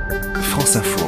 France Info.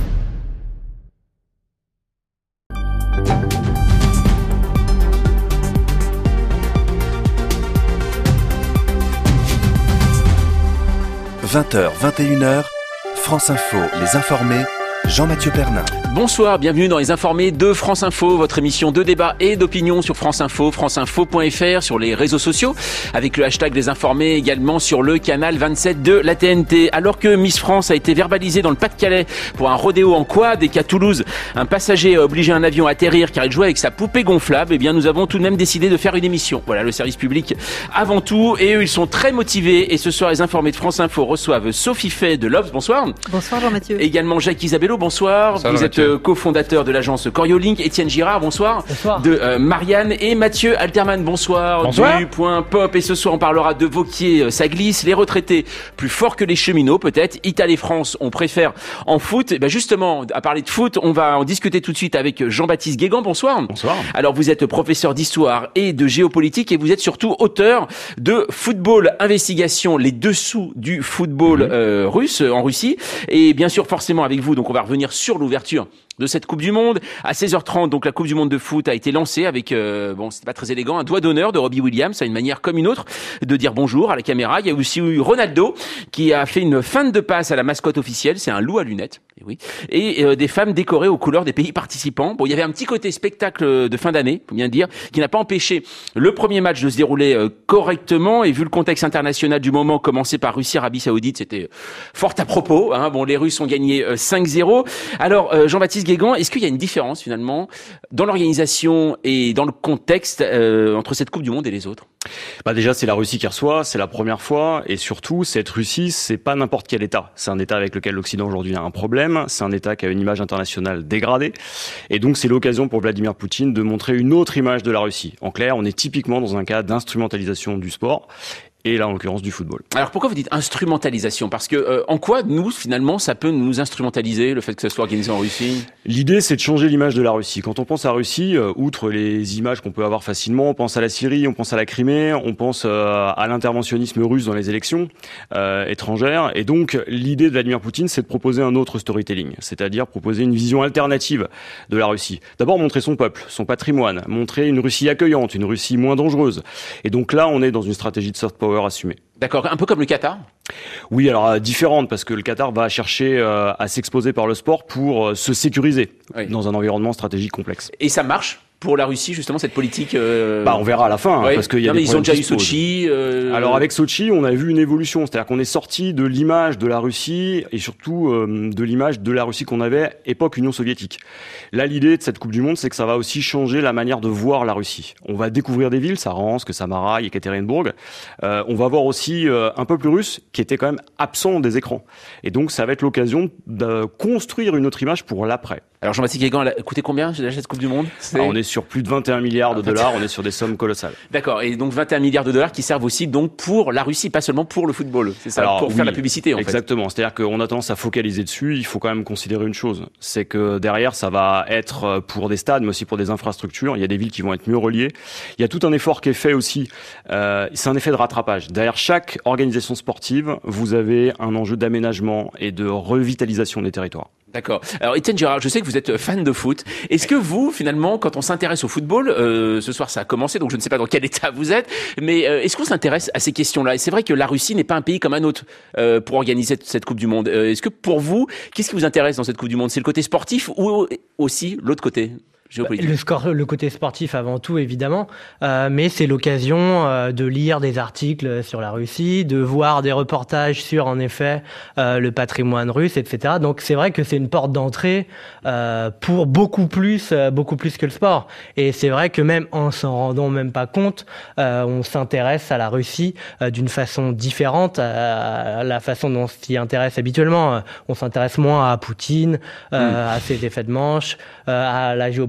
« 20h, 21h, France Info, les informés, Jean-Mathieu Pernin. » Bonsoir, bienvenue dans les informés de France Info, votre émission de débat et d'opinion sur France Info, franceinfo.fr, sur les réseaux sociaux, avec le hashtag Les Informés, également sur le canal 27 de la TNT. Alors que Miss France a été verbalisée dans le Pas-de-Calais pour un rodéo en quad et qu'à Toulouse, un passager a obligé un avion à atterrir car il jouait avec sa poupée gonflable, eh bien nous avons tout de même décidé de faire une émission. Voilà, le service public avant tout, et eux ils sont très motivés, et ce soir les informés de France Info reçoivent Sophie Fay de l'Obs, bonsoir. Bonsoir Jean-Mathieu. Également Jacques Isabello, bonsoir. Bonsoir, vous êtes cofondateur de l'agence Coriolink. Étienne Girard, bonsoir. Bonsoir. De Marianne et Mathieu Alterman, bonsoir. Bonsoir. Du Point Pop. Et ce soir, on parlera de Vauquier, ça glisse, les retraités plus forts que les cheminots, peut-être. Italie France, on préfère en foot. Et ben justement, à parler de foot, on va en discuter tout de suite avec Jean-Baptiste Guégan, bonsoir. Bonsoir. Alors, vous êtes professeur d'histoire et de géopolitique et vous êtes surtout auteur de Football Investigation, les dessous du football russe, en Russie. Et bien sûr, forcément, avec vous, donc on va revenir sur l'ouverture de cette Coupe du Monde. À 16h30, donc la Coupe du Monde de foot a été lancée avec, bon, c'était pas très élégant, un doigt d'honneur de Robbie Williams, à une manière comme une autre de dire bonjour à la caméra. Il y a aussi eu Ronaldo qui a fait une feinte de passe à la mascotte officielle, c'est un loup à lunettes. Et oui. Et des femmes décorées aux couleurs des pays participants. Bon, il y avait un petit côté spectacle de fin d'année, faut bien dire, qui n'a pas empêché le premier match de se dérouler correctement. Et vu le contexte international du moment, commencé par Russie-Arabie Saoudite, c'était fort à propos. Hein. Bon, les Russes ont gagné 5-0. Alors, Jean-Baptiste Guégan, est-ce qu'il y a une différence finalement dans l'organisation et dans le contexte entre cette Coupe du Monde et les autres ? Bah déjà, c'est la Russie qui reçoit, c'est la première fois, et surtout, cette Russie, c'est pas n'importe quel État. C'est un État avec lequel l'Occident aujourd'hui a un problème, c'est un État qui a une image internationale dégradée, et donc c'est l'occasion pour Vladimir Poutine de montrer une autre image de la Russie. En clair, on est typiquement dans un cas d'instrumentalisation du sport, et là, en l'occurrence, du football. Alors, pourquoi vous dites instrumentalisation ? Parce que, en quoi, nous, finalement, ça peut nous instrumentaliser, le fait que ça soit organisé en Russie ? L'idée, c'est de changer l'image de la Russie. Quand on pense à Russie, outre les images qu'on peut avoir facilement, on pense à la Syrie, on pense à la Crimée, on pense à l'interventionnisme russe dans les élections étrangères. Et donc, l'idée de Vladimir Poutine, c'est de proposer un autre storytelling, c'est-à-dire proposer une vision alternative de la Russie. D'abord, montrer son peuple, son patrimoine, montrer une Russie accueillante, une Russie moins dangereuse. Et donc là, on est dans une stratégie de soft power assumée. D'accord, un peu comme le Qatar ? Oui, alors différente, parce que le Qatar va chercher à s'exposer par le sport pour se sécuriser dans un environnement stratégique complexe. Et ça marche pour la Russie, justement, cette politique on verra à la fin, parce qu'il y a des ils ont déjà eu qui se posent. Sochi. Alors avec Sochi, on a vu une évolution, c'est-à-dire qu'on est sorti de l'image de la Russie et surtout de l'image de la Russie qu'on avait époque Union soviétique. Là, l'idée de cette Coupe du Monde, c'est que ça va aussi changer la manière de voir la Russie. On va découvrir des villes, Saransk, Samara, Ekaterinbourg. On va voir aussi un peuple russe qui était quand même absent des écrans. Et donc, ça va être l'occasion de construire une autre image pour l'après. Alors Jean-Baptiste Guégan, elle a coûté combien déjà cette Coupe du Monde ? On est sur plus de 21 milliards de dollars, on est sur des sommes colossales. D'accord, et donc 21 milliards de dollars qui servent aussi donc pour la Russie, pas seulement pour le football, c'est ça, pour faire la publicité en fait. Exactement, c'est-à-dire qu'on a tendance à focaliser dessus, il faut quand même considérer une chose, c'est que derrière ça va être pour des stades mais aussi pour des infrastructures, il y a des villes qui vont être mieux reliées, il y a tout un effort qui est fait aussi, c'est un effet de rattrapage. Derrière chaque organisation sportive, vous avez un enjeu d'aménagement et de revitalisation des territoires. D'accord. Alors Étienne Girard, je sais que vous êtes fan de foot. Est-ce que vous, finalement, quand on s'intéresse au football, ce soir ça a commencé, donc je ne sais pas dans quel état vous êtes, mais est-ce qu'on s'intéresse à ces questions-là ? Et c'est vrai que la Russie n'est pas un pays comme un autre pour organiser cette Coupe du Monde. Est-ce que pour vous, qu'est-ce qui vous intéresse dans cette Coupe du Monde ? C'est le côté sportif ou aussi l'autre côté ? Le côté sportif avant tout, évidemment, mais c'est l'occasion de lire des articles sur la Russie, de voir des reportages sur, en effet, le patrimoine russe, etc. Donc c'est vrai que c'est une porte d'entrée pour beaucoup plus que le sport. Et c'est vrai que même en s'en rendant même pas compte, on s'intéresse à la Russie d'une façon différente à la façon dont on s'y intéresse habituellement. On s'intéresse moins à Poutine, à ses effets de manche, à la géopolitique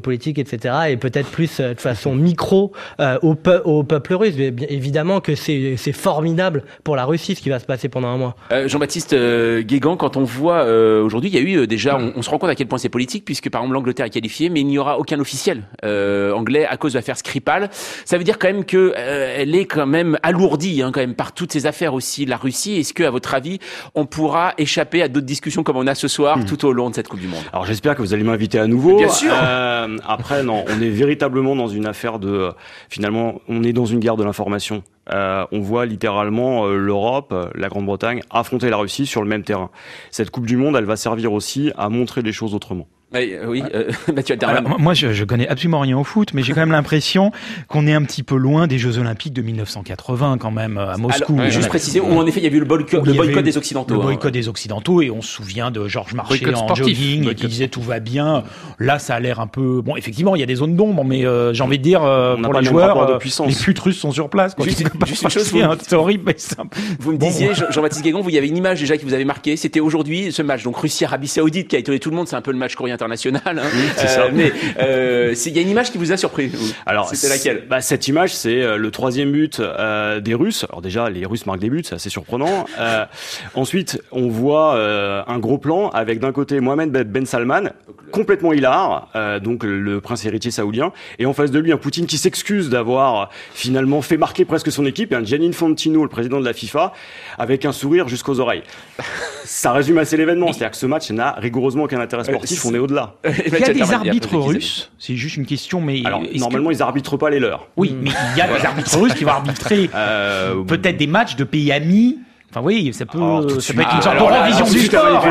géopolitique, etc., et peut-être plus de façon micro au peuple russe. Mais bien évidemment que c'est formidable pour la Russie ce qui va se passer pendant un mois. Jean-Baptiste Guégan, quand on voit aujourd'hui, il y a eu déjà, on se rend compte à quel point c'est politique, puisque par exemple l'Angleterre est qualifiée, mais il n'y aura aucun officiel anglais à cause de l'affaire Skripal. Ça veut dire quand même que elle est quand même alourdie quand même par toutes ces affaires aussi, la Russie. Est-ce que, à votre avis, on pourra échapper à d'autres discussions comme on a ce soir tout au long de cette Coupe du Monde? Alors j'espère que vous allez m'inviter à nouveau. Bien sûr. Après, non, on est véritablement dans une affaire de... finalement, on est dans une guerre de l'information. On voit littéralement l'Europe, la Grande-Bretagne affronter la Russie sur le même terrain. Cette Coupe du Monde, elle va servir aussi à montrer les choses autrement. Oui, Mathieu Alterman. Alors, moi, je connais absolument rien au foot, mais j'ai quand même l'impression qu'on est un petit peu loin des Jeux Olympiques de 1980 quand même à Moscou. Alors, juste préciser, où en effet il y avait eu le boycott des Occidentaux. Le boycott des Occidentaux, et on se souvient de Georges Marchais en jogging et qui disait tout va bien. Là, ça a l'air un peu... Bon, effectivement, il y a des zones d'ombre, mais j'ai envie de dire, pour les joueurs, les putes russes sont sur place. Juste une chose, c'est horrible, mais c'est vous me disiez, Jean-Baptiste Guégan, il y avait une image déjà qui vous avait marqué, c'était aujourd'hui ce match, donc Russie-Arabie Saoudite, qui a étonné tout le monde, c'est un peu le match coréen international. Oui, c'est ça. Mais il y a une image qui vous a surpris. Alors, c'était laquelle? Cette image, c'est le 3e but des Russes. Alors déjà, les Russes marquent des buts, c'est assez surprenant. Ensuite, on voit un gros plan avec d'un côté Mohamed Ben Salman, complètement hilar, donc le prince héritier saoudien, et en face de lui un Poutine qui s'excuse d'avoir finalement fait marquer presque son équipe, et un Gianni Infantino, le président de la FIFA, avec un sourire jusqu'aux oreilles. Ça résume assez l'événement, c'est-à-dire que ce match n'a rigoureusement aucun intérêt sportif, on est au-delà. Il y a des arbitres russes, c'est juste une question, mais... Alors, normalement, ils arbitrent pas les leurs. Oui, mais il y a des arbitres russes qui vont arbitrer peut-être des matchs de pays amis. Enfin, oui, ça peut être une sorte de revision du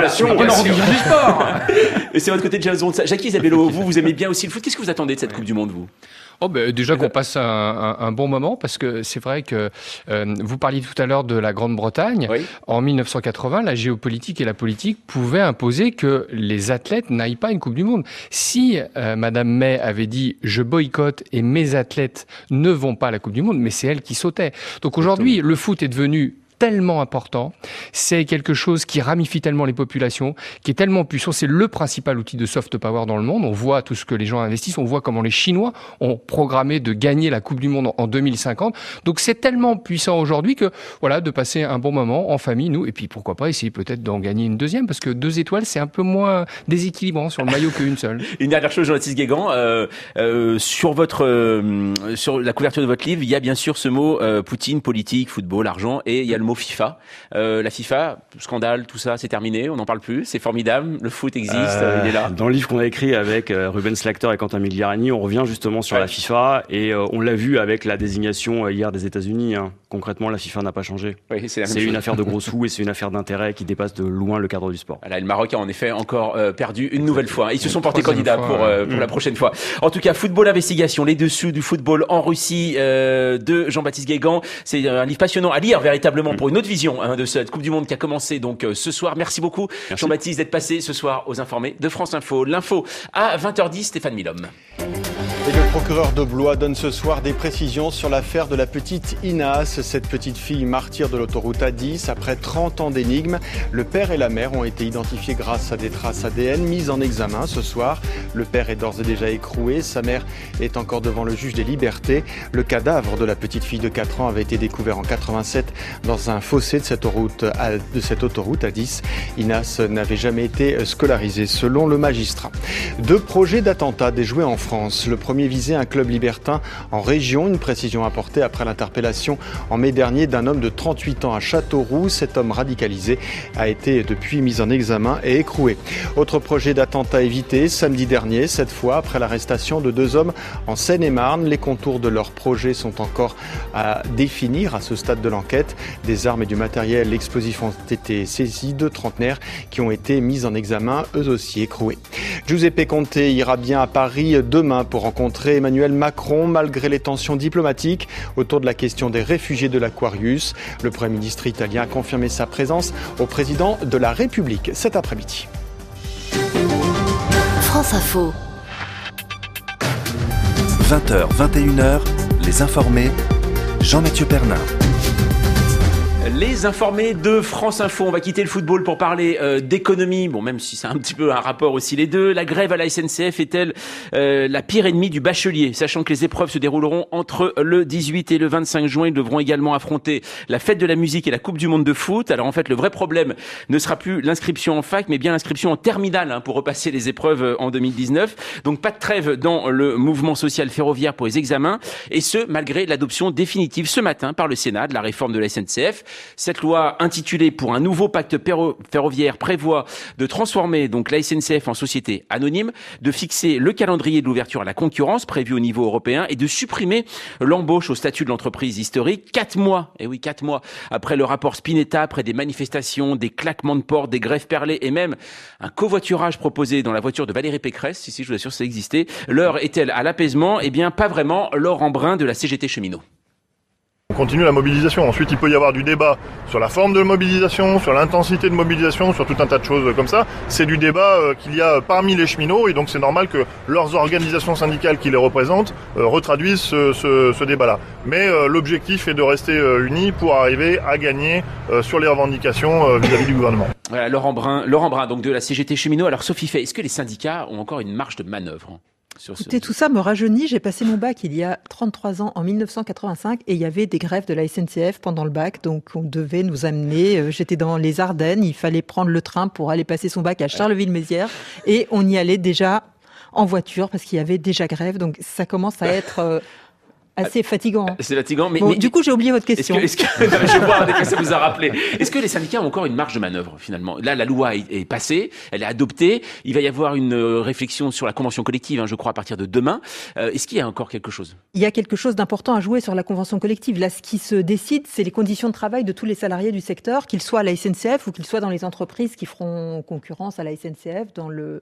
sport. Et c'est votre côté de Jason. Jackie Isabello, vous aimez bien aussi le foot. Qu'est-ce que vous attendez de cette Coupe du Monde, vous? Déjà qu'on passe un bon moment, parce que c'est vrai que vous parliez tout à l'heure de la Grande-Bretagne. Oui. En 1980, la géopolitique et la politique pouvaient imposer que les athlètes n'aillent pas à une Coupe du Monde. Si Madame May avait dit « je boycotte et mes athlètes ne vont pas à la Coupe du Monde », mais c'est elle qui sautait. Donc aujourd'hui, le foot est devenu tellement important, c'est quelque chose qui ramifie tellement les populations, qui est tellement puissant, c'est le principal outil de soft power dans le monde. On voit tout ce que les gens investissent, on voit comment les Chinois ont programmé de gagner la Coupe du Monde en 2050. Donc c'est tellement puissant aujourd'hui que voilà, de passer un bon moment en famille, nous, et puis pourquoi pas essayer peut-être d'en gagner une deuxième, parce que 2 étoiles c'est un peu moins déséquilibrant sur le maillot qu'une seule. Une dernière chose, Jean-Baptiste Guégan, sur la couverture de votre livre, il y a bien sûr ce mot Poutine, politique, football, argent, et il y a le mot FIFA. La FIFA, scandale, tout ça, c'est terminé, on n'en parle plus, c'est formidable, le foot existe, il est là. Dans le livre qu'on a écrit avec Ruben Slachter et Quentin Migliarani, on revient justement sur la FIFA, et on l'a vu avec la désignation hier des États-Unis. Concrètement, la FIFA n'a pas changé. Oui, c'est une affaire de gros sous et c'est une affaire d'intérêt qui dépasse de loin le cadre du sport. Voilà, le Maroc a en effet encore perdu une nouvelle fois. Ils se sont portés candidats pour la prochaine fois. En tout cas, Football Investigation, les dessous du football en Russie de Jean-Baptiste Guégan. C'est un livre passionnant à lire véritablement pour une autre vision de cette Coupe du Monde qui a commencé donc ce soir. Merci beaucoup Jean-Baptiste d'être passé ce soir aux Informés de France Info. L'info à 20h10, Stéphane Milhomme. Et le procureur de Blois donne ce soir des précisions sur l'affaire de la petite Inas, cette petite fille martyre de l'autoroute A10. Après 30 ans d'énigmes, le père et la mère ont été identifiés grâce à des traces ADN mises en examen ce soir. Le père est d'ores et déjà écroué, sa mère est encore devant le juge des libertés. Le cadavre de la petite fille de 4 ans avait été découvert en 87 dans un fossé de cette autoroute A10. Inas n'avait jamais été scolarisée selon le magistrat. 2 projets d'attentats déjoués en France. Le premier visait un club libertin en région, une précision apportée après l'interpellation en mai dernier d'un homme de 38 ans à Châteauroux. Cet homme radicalisé a été depuis mis en examen et écroué. Autre projet d'attentat évité samedi dernier, cette fois après l'arrestation de 2 hommes en Seine-et-Marne. Les contours de leur projet sont encore à définir à ce stade de l'enquête. Des armes et du matériel explosif ont été saisis, 2 trentenaires qui ont été mis en examen, eux aussi écroués. Giuseppe Conte ira bien à Paris demain pour rencontrer Emmanuel Macron malgré les tensions diplomatiques autour de la question des réfugiés de l'Aquarius. Le Premier ministre italien a confirmé sa présence au président de la République cet après-midi. France Info. 20h, 21h, les Informés, Jean-Mathieu Pernin. Les informés de France Info, on va quitter le football pour parler d'économie, bon même si c'est un petit peu un rapport aussi les deux. La grève à la SNCF est-elle la pire ennemie du bachelier? Sachant que les épreuves se dérouleront entre le 18 et le 25 juin, ils devront également affronter la fête de la musique et la Coupe du Monde de foot. Alors en fait le vrai problème ne sera plus l'inscription en fac, mais bien l'inscription en terminale pour repasser les épreuves en 2019. Donc pas de trêve dans le mouvement social ferroviaire pour les examens, et ce malgré l'adoption définitive ce matin par le Sénat de la réforme de la SNCF. Cette loi intitulée pour un nouveau pacte ferroviaire prévoit de transformer donc la SNCF en société anonyme, de fixer le calendrier de l'ouverture à la concurrence prévu au niveau européen et de supprimer l'embauche au statut de l'entreprise historique 4 mois après le rapport Spinetta, après des manifestations, des claquements de porte, des grèves perlées et même un covoiturage proposé dans la voiture de Valérie Pécresse. Si, je vous assure, ça existait. L'heure est-elle à l'apaisement? Eh bien, pas vraiment. Laure Embrun de la CGT Cheminot. On continue la mobilisation. Ensuite, il peut y avoir du débat sur la forme de mobilisation, sur l'intensité de mobilisation, sur tout un tas de choses comme ça. C'est du débat qu'il y a parmi les cheminots, et donc c'est normal que leurs organisations syndicales qui les représentent retraduisent ce débat-là. Mais l'objectif est de rester unis pour arriver à gagner sur les revendications vis-à-vis du gouvernement. Voilà, Laurent Brun, donc de la CGT Cheminot. Alors Sophie Fay, est-ce que les syndicats ont encore une marge de manœuvre? Écoutez, tout ça me rajeunit. J'ai passé mon bac il y a 33 ans, en 1985, et il y avait des grèves de la SNCF pendant le bac. Donc, on devait nous amener. J'étais dans les Ardennes. Il fallait prendre le train pour aller passer son bac à Charleville-Mézières. Et on y allait déjà en voiture parce qu'il y avait déjà grève. Donc, ça commence à être assez fatigant. C'est fatigant, mais, bon, mais du coup, j'ai oublié votre question. Non, je vois que ça vous a rappelé. Est-ce que les syndicats ont encore une marge de manœuvre, finalement? Là, la loi est passée, elle est adoptée. Il va y avoir une réflexion sur la convention collective, je crois, à partir de demain. Est-ce qu'il y a encore quelque chose? Il y a quelque chose d'important à jouer sur la convention collective. Là, ce qui se décide, c'est les conditions de travail de tous les salariés du secteur, qu'ils soient à la SNCF ou qu'ils soient dans les entreprises qui feront concurrence à la SNCF dans le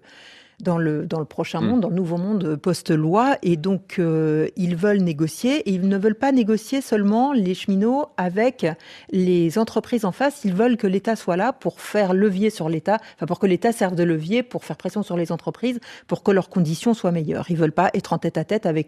prochain monde, dans le nouveau monde post-loi. Et donc, ils veulent négocier. Et ils ne veulent pas négocier seulement, les cheminots, avec les entreprises en face. Ils veulent que l'État soit là pour faire levier sur l'État, enfin pour que l'État serve de levier pour faire pression sur les entreprises, pour que leurs conditions soient meilleures. Ils veulent pas être en tête-à-tête avec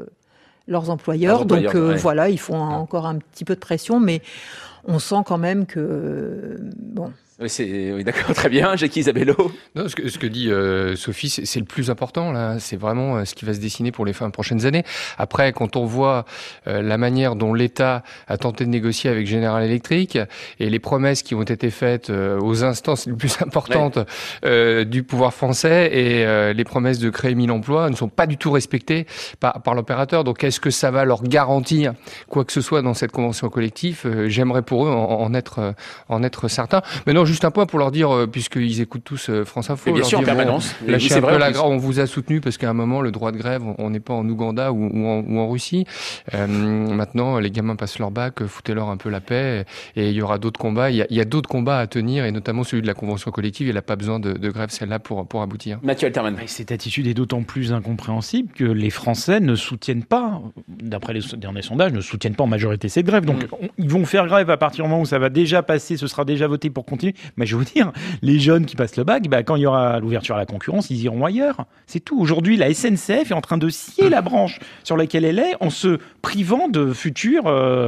leurs employeurs. Donc, voilà, ils font encore un petit peu de pression, mais on sent quand même que... bon... Oui, d'accord, très bien. Jackie Isabello. Non, ce que dit Sophie, c'est le plus important là. C'est vraiment ce qui va se dessiner pour les prochaines années. Après, quand on voit la manière dont l'État a tenté de négocier avec General Electric et les promesses qui ont été faites aux instances les plus importantes du pouvoir français et les promesses de créer 1000 emplois ne sont pas du tout respectées par l'opérateur. Donc, est-ce que ça va leur garantir quoi que ce soit dans cette convention collective? J'aimerais pour eux en être certain. Mais non, juste un point pour leur dire, puisqu'ils écoutent tous France Info. Bien sûr, en permanence. Lâchez un peu la grève, on vous a soutenu parce qu'à un moment, le droit de grève, on n'est pas en Ouganda ou en Russie. Maintenant, les gamins passent leur bac, foutez-leur un peu la paix et il y aura d'autres combats. Il y a d'autres combats à tenir et notamment celui de la convention collective. Il n'a pas besoin de grève, celle-là, pour aboutir. Mathieu Alterman. Cette attitude est d'autant plus incompréhensible que les Français ne soutiennent pas, d'après les derniers sondages, ne soutiennent pas en majorité cette grève. Donc, ils vont faire grève à partir du moment où ça va déjà passer, ce sera déjà voté pour continuer. Mais je veux dire, les jeunes qui passent le bac, quand il y aura l'ouverture à la concurrence, ils iront ailleurs. C'est tout. Aujourd'hui, la SNCF est en train de scier la branche sur laquelle elle est en se privant de futurs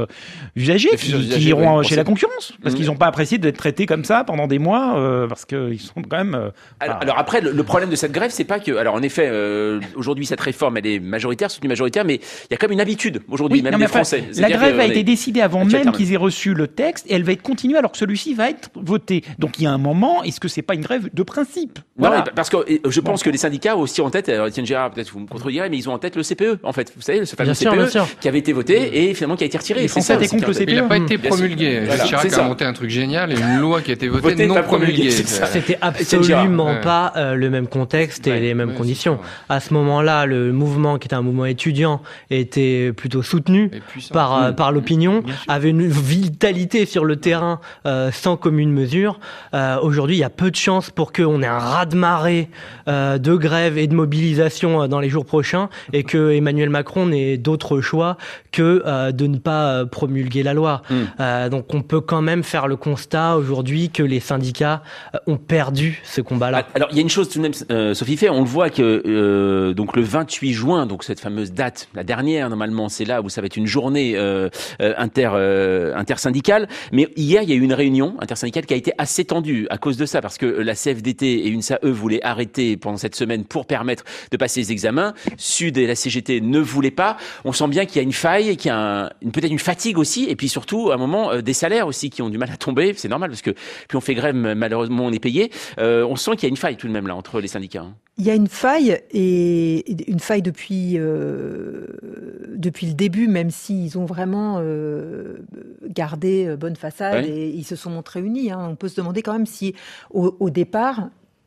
usagers qui iront chez la concurrence. Parce qu'ils n'ont pas apprécié d'être traités comme ça pendant des mois, parce qu'ils sont quand même... Alors après, le problème de cette grève, c'est pas que... Alors en effet, aujourd'hui, cette réforme, elle est majoritaire, soutenue majoritaire, mais il y a quand même une habitude aujourd'hui, même des Français. La grève a été décidée avant même qu'ils aient reçu le texte, et elle va être continuée alors que celui-ci va être voté. Donc il y a un moment, est-ce que c'est pas une grève de principe? Voilà. Non, parce que je pense que les syndicats ont aussi en tête, Étienne Gérard, peut-être vous me contredirez, mais ils ont en tête le CPE, en fait. Vous savez, ce fameux CPE qui avait été voté et finalement qui a été retiré. C'est ça, contre le CPE. Il n'a pas été promulgué. Chirac a monté un truc génial et une loi qui a été votée non promulguée. C'était absolument pas le même contexte et les mêmes conditions. À ce moment-là, le mouvement, qui était un mouvement étudiant, était plutôt soutenu par l'opinion, avait une vitalité sur le terrain sans commune mesure. Aujourd'hui, il y a peu de chances pour qu'on ait un raz raz-de-marée de grève et de mobilisation dans les jours prochains et que Emmanuel Macron n'ait d'autre choix que de ne pas promulguer la loi. Donc on peut quand même faire le constat aujourd'hui que les syndicats ont perdu ce combat-là. Alors il y a une chose tout de même, Sophie Fay, on le voit que donc le 28 juin, donc cette fameuse date, la dernière normalement, c'est là où ça va être une journée intersyndicale. Mais hier il y a eu une réunion intersyndicale qui a été assez tendue à cause de ça, parce que la CFDT et UNSA voulaient arrêter pendant cette semaine pour permettre de passer les examens. Sud et la CGT ne voulaient pas. On sent bien qu'il y a une faille, qu'il y a peut-être une fatigue aussi, et puis surtout à un moment des salaires aussi qui ont du mal à tomber. C'est normal parce que plus on fait grève, malheureusement on est payé. On sent qu'il y a une faille tout de même là entre les syndicats. Il y a une faille, et une faille depuis le début, même s'ils ont vraiment gardé bonne façade, et ils se sont montrés unis. On peut se demander quand même si au départ,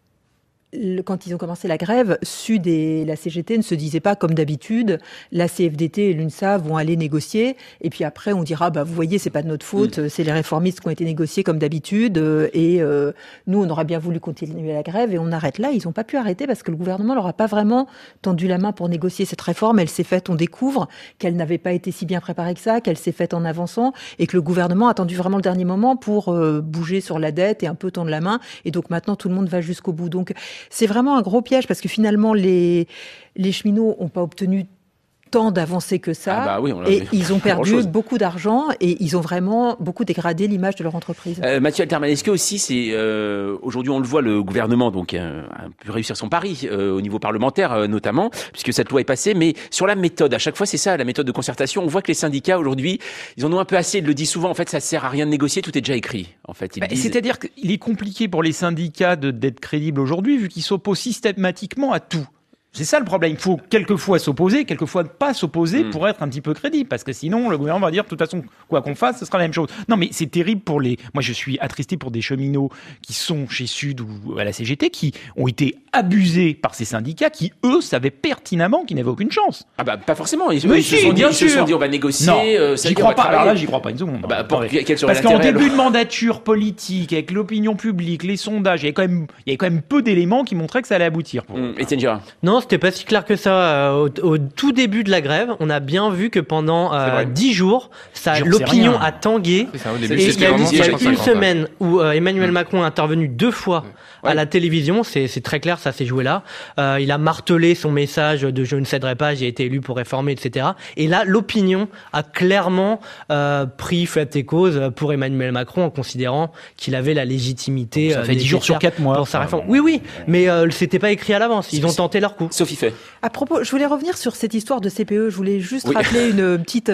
quand ils ont commencé la grève, Sud et la CGT ne se disaient pas comme d'habitude, la CFDT et l'UNSA vont aller négocier, et puis après on dira vous voyez, c'est pas de notre faute, c'est les réformistes qui ont été négociés comme d'habitude, et nous on aurait bien voulu continuer la grève et on arrête là. Ils n'ont pas pu arrêter parce que le gouvernement leur a pas vraiment tendu la main pour négocier cette réforme. Elle s'est faite, on découvre qu'elle n'avait pas été si bien préparée que ça, qu'elle s'est faite en avançant, et que le gouvernement a attendu vraiment le dernier moment pour bouger sur la dette et un peu tendre la main, et donc maintenant tout le monde va jusqu'au bout. Donc c'est vraiment un gros piège, parce que finalement, les cheminots n'ont pas obtenu tant d'avancées que ça, et ils ont perdu beaucoup d'argent, et ils ont vraiment beaucoup dégradé l'image de leur entreprise. Mathieu Alterman, est-ce que aussi c'est aujourd'hui on le voit, le gouvernement donc a pu réussir son pari au niveau parlementaire notamment, puisque cette loi est passée, mais sur la méthode, à chaque fois c'est ça, la méthode de concertation. On voit que les syndicats aujourd'hui, ils en ont un peu assez. Ils le disent souvent, en fait, ça sert à rien de négocier, tout est déjà écrit. En fait, c'est-à-dire qu'il est compliqué pour les syndicats d'être crédibles aujourd'hui, vu qu'ils s'opposent systématiquement à tout. C'est ça le problème. Il faut quelquefois s'opposer, quelquefois ne pas s'opposer pour être un petit peu crédible. Parce que sinon, le gouvernement va dire, de toute façon, quoi qu'on fasse, ce sera la même chose. Non, mais c'est terrible pour les... Moi, je suis attristé pour des cheminots qui sont chez Sud ou à la CGT, qui ont été abusés par ces syndicats, qui, eux, savaient pertinemment qu'ils n'avaient aucune chance. Ah bah, pas forcément. Ils se sont dit, on va négocier. Non, j'y crois pas. Alors là, j'y crois pas une seconde. Parce qu'en début de mandature politique, avec l'opinion publique, les sondages, il y avait quand même peu d'éléments qui montraient que ça allait aboutir. Étienne Girard. Non, c'était pas si clair que ça. Au tout début de la grève, on a bien vu que pendant 10 jours, l'opinion a tangué. Et il y a eu une semaine où Emmanuel Macron est intervenu 2 fois à la télévision. C'est très clair, ça s'est joué là. Il a martelé son message de « je ne céderai pas, j'ai été élu pour réformer », etc. Et là, l'opinion a clairement pris fait et cause pour Emmanuel Macron, en considérant qu'il avait la légitimité. Ça fait 10 jours sur 4 mois. Pour sa réforme. Oui, mais c'était pas écrit à l'avance. Ils ont tenté leur coup. Sophie Fay. À propos, je voulais revenir sur cette histoire de CPE. Je voulais juste rappeler une petite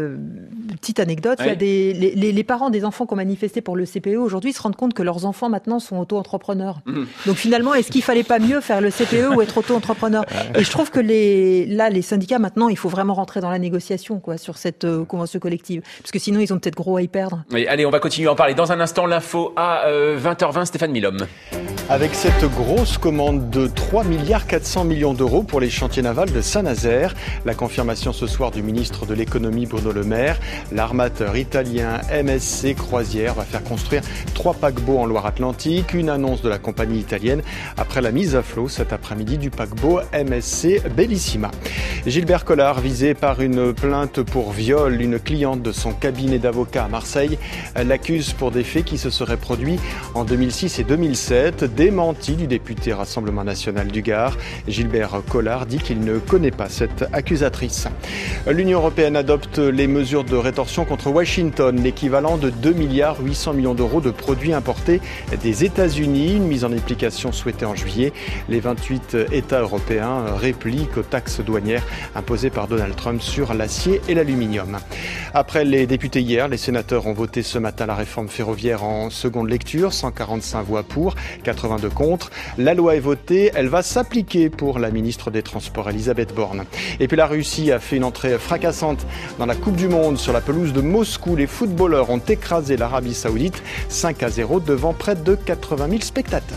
anecdote. Il y a les parents des enfants qui ont manifesté pour le CPE aujourd'hui se rendent compte que leurs enfants maintenant sont auto-entrepreneurs. Donc finalement, est-ce qu'il fallait pas mieux faire le CPE ou être auto-entrepreneur? Et je trouve que les syndicats maintenant, il faut vraiment rentrer dans la négociation sur cette convention collective, parce que sinon ils ont peut-être gros à y perdre. Oui, allez, on va continuer à en parler dans un instant. L'info à 20h20. Stéphane Milhomme. Avec cette grosse commande de 3,4 milliards d'euros pour les chantiers navals de Saint-Nazaire, la confirmation ce soir du ministre de l'économie Bruno Le Maire, l'armateur italien MSC Croisière va faire construire 3 paquebots en Loire-Atlantique, une annonce de la compagnie italienne après la mise à flot cet après-midi du paquebot MSC Bellissima. Gilbert Collard, visé par une plainte pour viol, une cliente de son cabinet d'avocats à Marseille l'accuse pour des faits qui se seraient produits en 2006 et 2007. Démenti du député Rassemblement National du Gard. Gilbert Collard dit qu'il ne connaît pas cette accusatrice. L'Union européenne adopte les mesures de rétorsion contre Washington, l'équivalent de 2,8 milliards d'euros de produits importés des États-Unis, une mise en application souhaitée en juillet. Les 28 États européens répliquent aux taxes douanières imposées par Donald Trump sur l'acier et l'aluminium. Après les députés hier, les sénateurs ont voté ce matin la réforme ferroviaire en seconde lecture, 145 voix pour, 82 contre. La loi est votée, elle va s'appliquer pour la ministre des Transports, Elisabeth Borne. Et puis la Russie a fait une entrée fracassante dans la Coupe du Monde sur la pelouse de Moscou. Les footballeurs ont écrasé l'Arabie Saoudite 5-0 devant près de 80 000 spectateurs.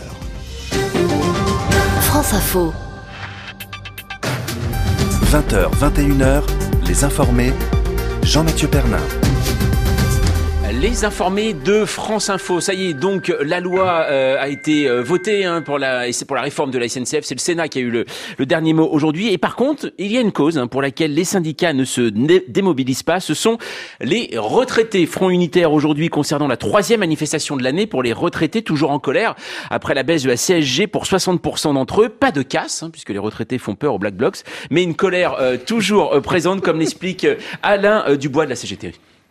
France Info. 20h, 21h, les informés, Jean-Mathieu Pernin. Les informés de France Info. Ça y est, donc la loi a été votée pour la réforme de la SNCF. C'est le Sénat qui a eu le dernier mot aujourd'hui. Et par contre, il y a une cause pour laquelle les syndicats ne se démobilisent pas. Ce sont les retraités. Front unitaire aujourd'hui concernant la 3e manifestation de l'année pour les retraités toujours en colère après la baisse de la CSG pour 60% d'entre eux. Pas de casse, puisque les retraités font peur aux Black Blocs, mais une colère toujours présente, comme l'explique Alain Dubois de la CGT.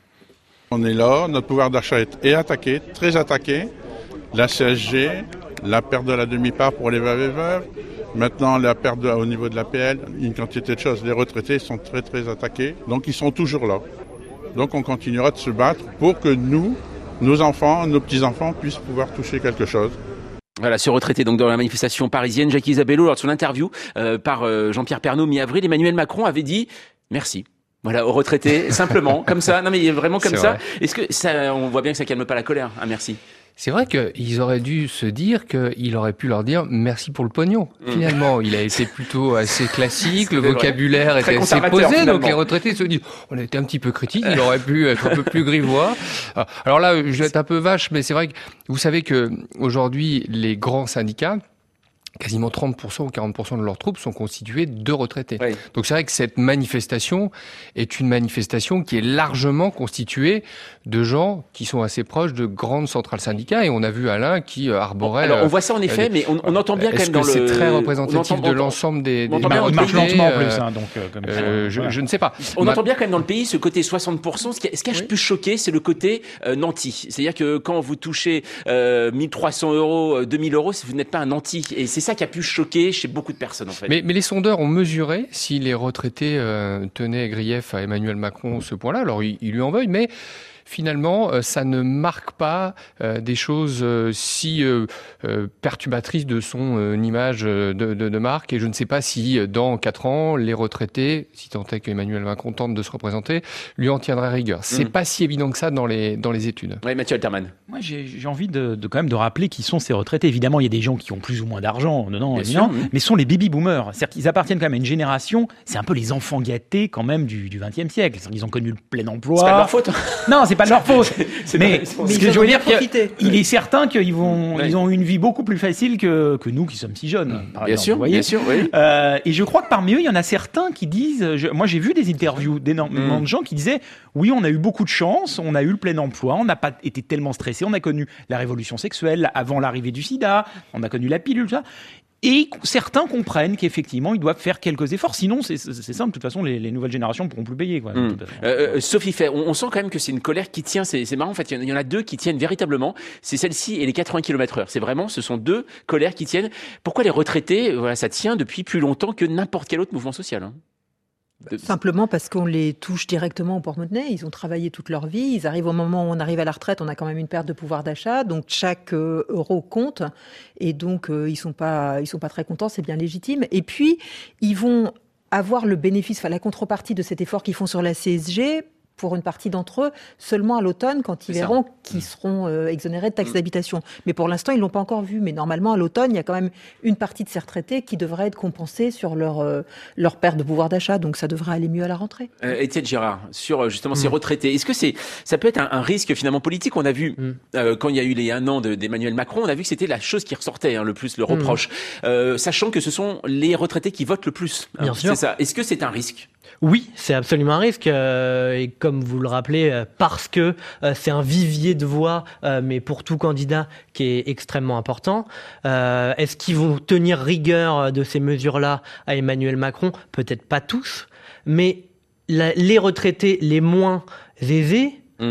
On est là, notre pouvoir d'achat est attaqué, très attaqué. La CSG, la perte de la demi-part pour les veuves et veuves, maintenant la perte au niveau de l'APL, une quantité de choses. Les retraités sont très très attaqués, donc ils sont toujours là. Donc on continuera de se battre pour que nous, nos enfants, nos petits-enfants puissent pouvoir toucher quelque chose. Voilà, ce retraité donc dans la manifestation parisienne, Jacques Isabello, lors de son interview par Jean-Pierre Pernaut mi-avril, Emmanuel Macron avait dit merci. Voilà, aux retraités, simplement, comme ça. Non, mais vraiment comme ça. Est-ce que ça, on voit bien que ça calme pas la colère, merci. C'est vrai qu'ils auraient dû se dire qu'il aurait pu leur dire merci pour le pognon. Finalement, il a été plutôt assez classique, le vocabulaire était assez posé, finalement. Donc les retraités se disent on a été un petit peu critique, il aurait pu être un peu plus grivois. Alors là, je vais être un peu vache, mais c'est vrai que vous savez que aujourd'hui, les grands syndicats, quasiment 30% ou 40% de leurs troupes sont constituées de retraités. Oui. Donc c'est vrai que cette manifestation est une manifestation qui est largement constituée de gens qui sont assez proches de grandes centrales syndicats. Et on a vu Alain qui arborait... Alors on voit ça en effet, mais on entend bien quand même dans le... Est-ce que c'est très représentatif de l'ensemble des retraités? On marche lentement en plus, donc comme ça. Je ne sais pas. On entend bien quand même dans le pays ce côté 60%. Ce qui a plus choqué, c'est le côté nanti. C'est-à-dire que quand vous touchez 1 300 €, 2 000 €, vous n'êtes pas un nanti. Et c'est ça qui a pu choquer chez beaucoup de personnes en fait. Mais les sondeurs ont mesuré si les retraités tenaient grief à Emmanuel Macron ce point-là. Alors ils lui en veuillent, mais finalement, ça ne marque pas des choses si perturbatrices de son image de marque. Et je ne sais pas si, dans 4 ans, les retraités, si tant est qu'Emmanuel Macron tente de se représenter, lui en tiendraient rigueur. C'est pas si évident que ça dans les études. Oui, Mathieu Alterman. Moi, j'ai envie de quand même de rappeler qui sont ces retraités. Évidemment, il y a des gens qui ont plus ou moins d'argent, mais sont les baby-boomers. C'est-à-dire qu'ils appartiennent quand même à une génération, c'est un peu les enfants gâtés quand même du XXe siècle. Ils ont connu le plein emploi. C'est pas de leur faute. Non, c'est pas de leur faute. Mais ce que je veux dire, il est certain qu'ils ils ont une vie beaucoup plus facile que nous qui sommes si jeunes. Par exemple, bien sûr, oui. Et je crois que parmi eux, il y en a certains qui disent, moi j'ai vu des interviews d'énormément de gens qui disaient, oui, on a eu beaucoup de chance, on a eu le plein emploi, on n'a pas été tellement stressé, on a connu la révolution sexuelle avant l'arrivée du sida, on a connu la pilule, ça. Et certains comprennent qu'effectivement, ils doivent faire quelques efforts. Sinon, c'est simple. De toute façon, les nouvelles générations ne pourront plus payer. Sophie Fay, on sent quand même que c'est une colère qui tient. C'est marrant, en fait. Il y en a 2 qui tiennent véritablement. C'est celle-ci et les 80 km/h. Ce sont 2 colères qui tiennent. Pourquoi les retraités, ça tient depuis plus longtemps que n'importe quel autre mouvement social, Simplement parce qu'on les touche directement au porte-monnaie. Ils ont travaillé toute leur vie. Ils arrivent au moment où on arrive à la retraite, on a quand même une perte de pouvoir d'achat. Donc chaque euro compte. Et donc ils sont pas très contents. C'est bien légitime. Et puis ils vont avoir le bénéfice, la contrepartie de cet effort qu'ils font sur la CSG. Pour une partie d'entre eux, seulement à l'automne, quand ils verront qu'ils seront exonérés de taxes d'habitation. Mais pour l'instant, ils ne l'ont pas encore vu. Mais normalement, à l'automne, il y a quand même une partie de ces retraités qui devrait être compensée sur leur perte de pouvoir d'achat. Donc ça devrait aller mieux à la rentrée. Étienne Girard, sur justement ces retraités, est-ce que ça peut être un risque finalement politique? On a vu, quand il y a eu les 1 an d'Emmanuel Macron, on a vu que c'était la chose qui ressortait le plus, le reproche. Sachant que ce sont les retraités qui votent le plus. Bien sûr. C'est ça. Est-ce que c'est un risque? Oui, c'est absolument un risque. Et comme vous le rappelez, parce que c'est un vivier de voix, mais pour tout candidat qui est extrêmement important. Est-ce qu'ils vont tenir rigueur de ces mesures-là à Emmanuel Macron? Peut-être pas tous, mais les retraités les moins aisés,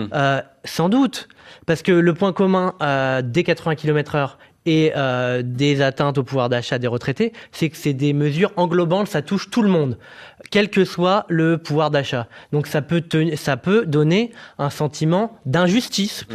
sans doute. Parce que le point commun des 80 km/h et des atteintes au pouvoir d'achat des retraités, c'est que c'est des mesures englobantes, ça touche tout le monde, quel que soit le pouvoir d'achat. Donc ça peut donner un sentiment d'injustice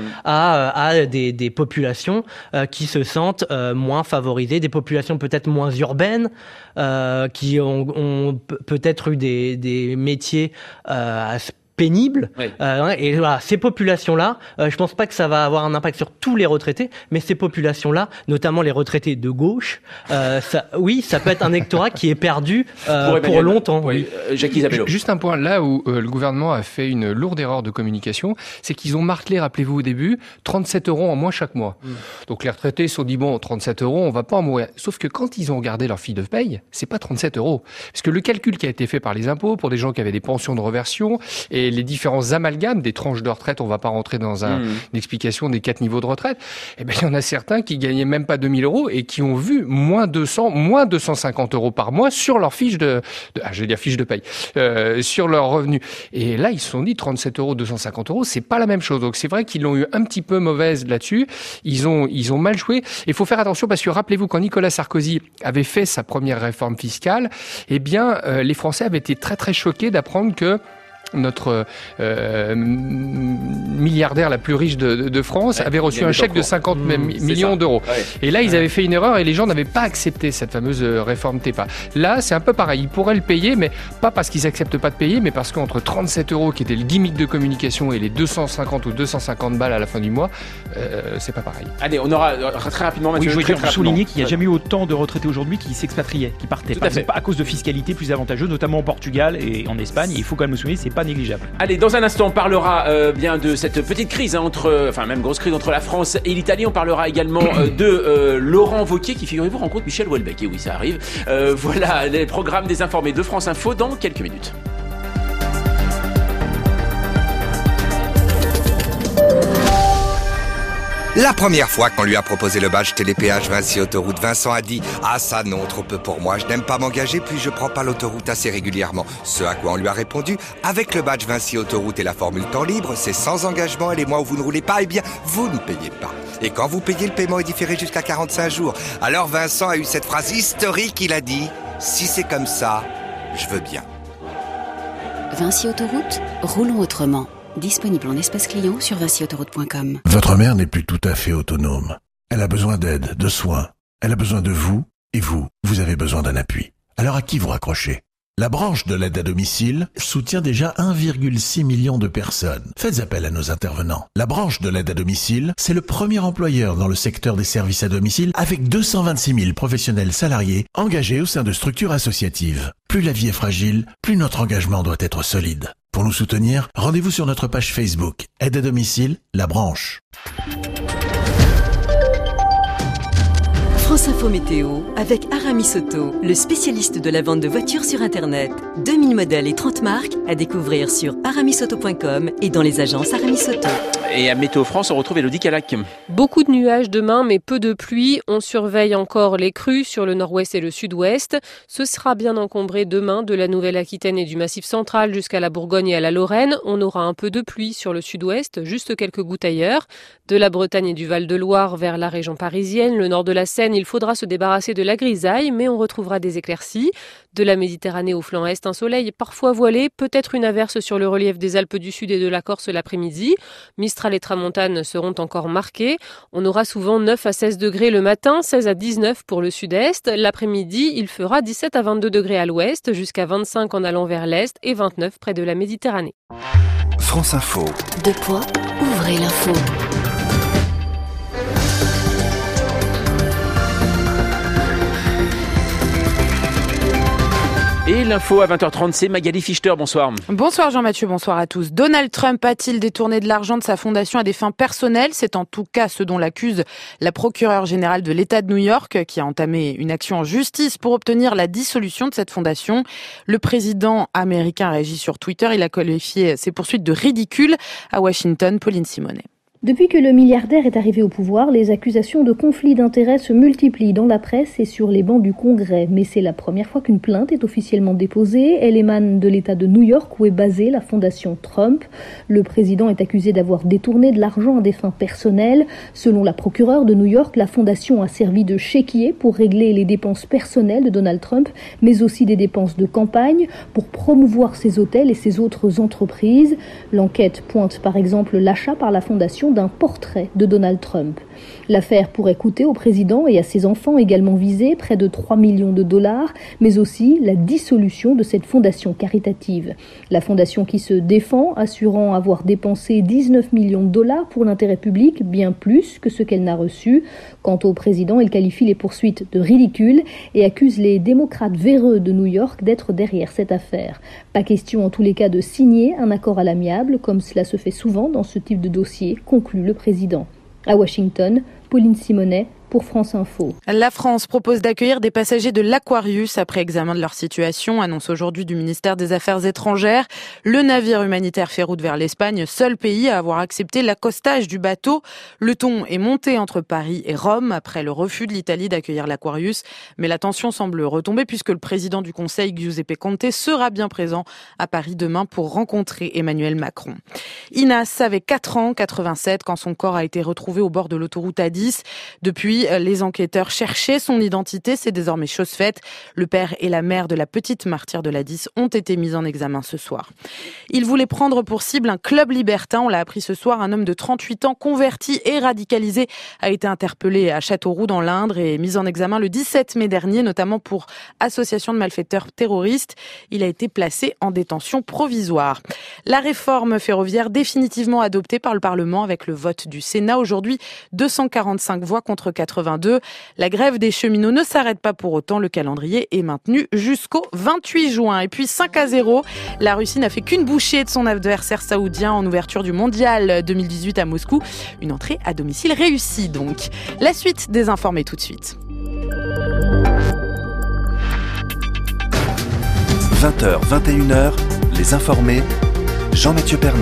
à des populations qui se sentent moins favorisées, des populations peut-être moins urbaines, qui ont peut-être eu des métiers pénibles. Et voilà, ces populations-là, je pense pas que ça va avoir un impact sur tous les retraités, mais ces populations-là, notamment les retraités de gauche, ça peut être un électorat qui est perdu pour longtemps. Jacques Isabello. Juste un point, là où le gouvernement a fait une lourde erreur de communication, c'est qu'ils ont martelé, rappelez-vous au début, 37 € en moins chaque mois. Donc les retraités se sont dit, bon, 37 €, on va pas en mourir. Sauf que quand ils ont regardé leur fiche de paye, c'est pas 37 €. Parce que le calcul qui a été fait par les impôts pour des gens qui avaient des pensions de reversion et les différents amalgames des tranches de retraite, on va pas rentrer dans une explication des 4 niveaux de retraite, eh ben, il y en a certains qui gagnaient même pas 2000 € et qui ont vu moins 250 € par mois sur leur fiche fiche de paye, sur leur revenu. Et là, ils se sont dit 37 €, 250 €, c'est pas la même chose. Donc c'est vrai qu'ils l'ont eu un petit peu mauvaise là-dessus. Ils ont mal joué. Il faut faire attention parce que rappelez-vous, quand Nicolas Sarkozy avait fait sa première réforme fiscale, eh bien, les Français avaient été très très choqués d'apprendre que notre milliardaire la plus riche de France avait reçu un chèque de 50 millions d'euros. Et là, ils avaient fait une erreur et les gens n'avaient pas accepté cette fameuse réforme TEPA. Là, c'est un peu pareil. Ils pourraient le payer, mais pas parce qu'ils acceptent pas de payer, mais parce qu'entre 37 € qui était le gimmick de communication et les 250 ou 250 balles à la fin du mois, c'est pas pareil. Allez, on aura très rapidement... Oui, je voulais souligner qu'il n'y a jamais eu autant de retraités aujourd'hui qui s'expatriaient, qui partaient. Pas à cause de fiscalité plus avantageuse, notamment au Portugal et en Espagne. Il faut quand même le souligner, c'est pas négligeable. Allez, dans un instant, on parlera bien de cette petite crise même grosse crise entre la France et l'Italie. On parlera également de Laurent Wauquiez qui, figurez-vous, rencontre Michel Houellebecq. Et oui, ça arrive. Voilà les programmes des informés de France Info dans quelques minutes. La première fois qu'on lui a proposé le badge télépéage Vinci Autoroute, Vincent a dit « Ah ça non, trop peu pour moi, je n'aime pas m'engager puis je prends pas l'autoroute assez régulièrement ». Ce à quoi on lui a répondu « Avec le badge Vinci Autoroute et la formule temps libre, c'est sans engagement et les mois où vous ne roulez pas, eh bien, vous ne payez pas. Et quand vous payez, le paiement est différé jusqu'à 45 jours. » Alors Vincent a eu cette phrase historique, il a dit « Si c'est comme ça, je veux bien ». Vinci Autoroute, roulons autrement. Disponible en espace client sur vinciautoroute.com. Votre mère n'est plus tout à fait autonome. Elle a besoin d'aide, de soins. Elle a besoin de vous, et vous avez besoin d'un appui. Alors à qui vous raccrochez ? La branche de l'aide à domicile soutient déjà 1,6 million de personnes. Faites appel à nos intervenants. La branche de l'aide à domicile, c'est le premier employeur dans le secteur des services à domicile avec 226 000 professionnels salariés engagés au sein de structures associatives. Plus la vie est fragile, plus notre engagement doit être solide. Pour nous soutenir, rendez-vous sur notre page Facebook. Aide à domicile, la branche. France Info Météo avec Aramis Auto, le spécialiste de la vente de voitures sur Internet. 2000 modèles et 30 marques à découvrir sur aramisauto.com et dans les agences Aramis Auto. Et à Météo France, on retrouve Élodie Calac. Beaucoup de nuages demain, mais peu de pluie. On surveille encore les crues sur le nord-ouest et le sud-ouest. Ce sera bien encombré demain de la Nouvelle-Aquitaine et du Massif central jusqu'à la Bourgogne et à la Lorraine. On aura un peu de pluie sur le sud-ouest, juste quelques gouttes ailleurs. De la Bretagne et du Val-de-Loire vers la région parisienne, le nord de la Seine, il faudra se débarrasser de la grisaille, mais on retrouvera des éclaircies. De la Méditerranée au flanc est, un soleil parfois voilé, peut-être une averse sur le relief des Alpes du Sud et de la Corse l'après-midi. Mistral et tramontane seront encore marqués. On aura souvent 9 à 16 degrés le matin, 16 à 19 pour le sud-est. L'après-midi, il fera 17 à 22 degrés à l'ouest, jusqu'à 25 en allant vers l'est et 29 près de la Méditerranée. France Info. Deux points, ouvrez l'info. Et l'info à 20h30, c'est Magali Fichter, bonsoir. Bonsoir Jean-Mathieu, bonsoir à tous. Donald Trump a-t-il détourné de l'argent de sa fondation à des fins personnelles ? C'est en tout cas ce dont l'accuse la procureure générale de l'État de New York, qui a entamé une action en justice pour obtenir la dissolution de cette fondation. Le président américain a réagi sur Twitter, il a qualifié ces poursuites de ridicules. À Washington, Pauline Simonet. Depuis que le milliardaire est arrivé au pouvoir, les accusations de conflit d'intérêts se multiplient dans la presse et sur les bancs du Congrès. Mais c'est la première fois qu'une plainte est officiellement déposée. Elle émane de l'État de New York où est basée la fondation Trump. Le président est accusé d'avoir détourné de l'argent à des fins personnelles. Selon la procureure de New York, la fondation a servi de chéquier pour régler les dépenses personnelles de Donald Trump, mais aussi des dépenses de campagne pour promouvoir ses hôtels et ses autres entreprises. L'enquête pointe par exemple l'achat par la fondation réalisation d'un portrait de Donald Trump. L'affaire pourrait coûter au président et à ses enfants également visés près de 3 millions de dollars, mais aussi la dissolution de cette fondation caritative. La fondation qui se défend, assurant avoir dépensé 19 millions de dollars pour l'intérêt public, bien plus que ce qu'elle n'a reçu. Quant au président, il qualifie les poursuites de ridicules et accuse les démocrates véreux de New York d'être derrière cette affaire. Pas question en tous les cas de signer un accord à l'amiable, comme cela se fait souvent dans ce type de dossier, conclut le président. À Washington, Pauline Simonet pour France Info. La France propose d'accueillir des passagers de l'Aquarius après examen de leur situation, annonce aujourd'hui du ministère des Affaires étrangères. Le navire humanitaire fait route vers l'Espagne, seul pays à avoir accepté l'accostage du bateau. Le ton est monté entre Paris et Rome après le refus de l'Italie d'accueillir l'Aquarius. Mais la tension semble retomber puisque le président du Conseil, Giuseppe Conte, sera bien présent à Paris demain pour rencontrer Emmanuel Macron. Inas avait 4 ans, 87, quand son corps a été retrouvé au bord de l'autoroute A10. Depuis, les enquêteurs cherchaient son identité, c'est désormais chose faite. Le père et la mère de la petite martyre de l'A10 ont été mis en examen ce soir. Il voulait prendre pour cible un club libertin, on l'a appris ce soir. Un homme de 38 ans converti et radicalisé a été interpellé à Châteauroux dans l'Indre et mis en examen le 17 mai dernier, notamment pour association de malfaiteurs terroristes. Il a été placé en détention provisoire. La réforme ferroviaire définitivement adoptée par le Parlement avec le vote du Sénat. Aujourd'hui, 245 voix contre 82. La grève des cheminots ne s'arrête pas pour autant. Le calendrier est maintenu jusqu'au 28 juin. Et puis 5-0, la Russie n'a fait qu'une bouchée de son adversaire saoudien en ouverture du Mondial 2018 à Moscou. Une entrée à domicile réussie donc. La suite des informés tout de suite. 20h, 21h, les informés, Jean-Mathieu Pernin.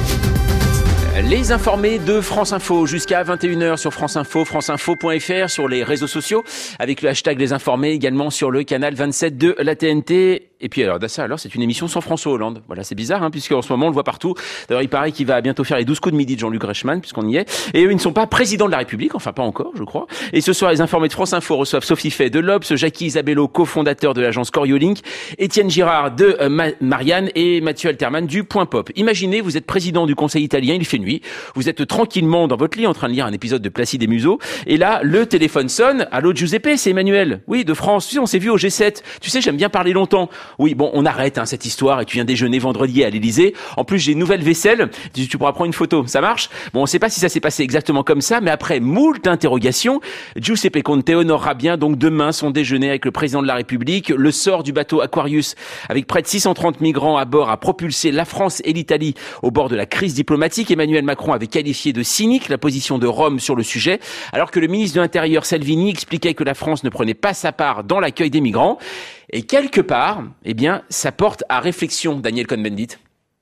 Les informés de France Info jusqu'à 21h sur France Info, franceinfo.fr, sur les réseaux sociaux, avec le hashtag Les Informés, également sur le canal 27 de la TNT. Et puis alors, c'est une émission sans François Hollande. Voilà, c'est bizarre, puisqu'en ce moment, on le voit partout. D'ailleurs, il paraît qu'il va bientôt faire les 12 coups de midi de Jean-Luc Reichmann, puisqu'on y est. Et eux, ils ne sont pas présidents de la République, enfin pas encore, je crois. Et ce soir, les informés de France Info reçoivent Sophie Fay de l'Obs, Jackie Isabello, cofondateur de l'agence Coriolink, Étienne Girard de Marianne et Mathieu Alterman du Point Pop. Imaginez, vous êtes président du Conseil italien, il fait nuit, vous êtes tranquillement dans votre lit en train de lire un épisode de Placide et Museau, et là, le téléphone sonne. Allô, Giuseppe, c'est Emmanuel. Oui, de France. Tu sais, on s'est vu au G7. Tu sais, j'aime bien parler longtemps. Oui, bon, on arrête cette histoire et tu viens déjeuner vendredi à l'Élysée. En plus, j'ai une nouvelle vaisselle. Tu pourras prendre une photo. Ça marche? Bon, on ne sait pas si ça s'est passé exactement comme ça, mais après moult interrogations, Giuseppe Conte honorera bien donc demain son déjeuner avec le président de la République. Le sort du bateau Aquarius, avec près de 630 migrants à bord, a propulsé la France et l'Italie au bord de la crise diplomatique. Emmanuel Macron avait qualifié de cynique la position de Rome sur le sujet, alors que le ministre de l'Intérieur Salvini expliquait que la France ne prenait pas sa part dans l'accueil des migrants. Et quelque part, ça porte à réflexion, Daniel Cohn-Bendit.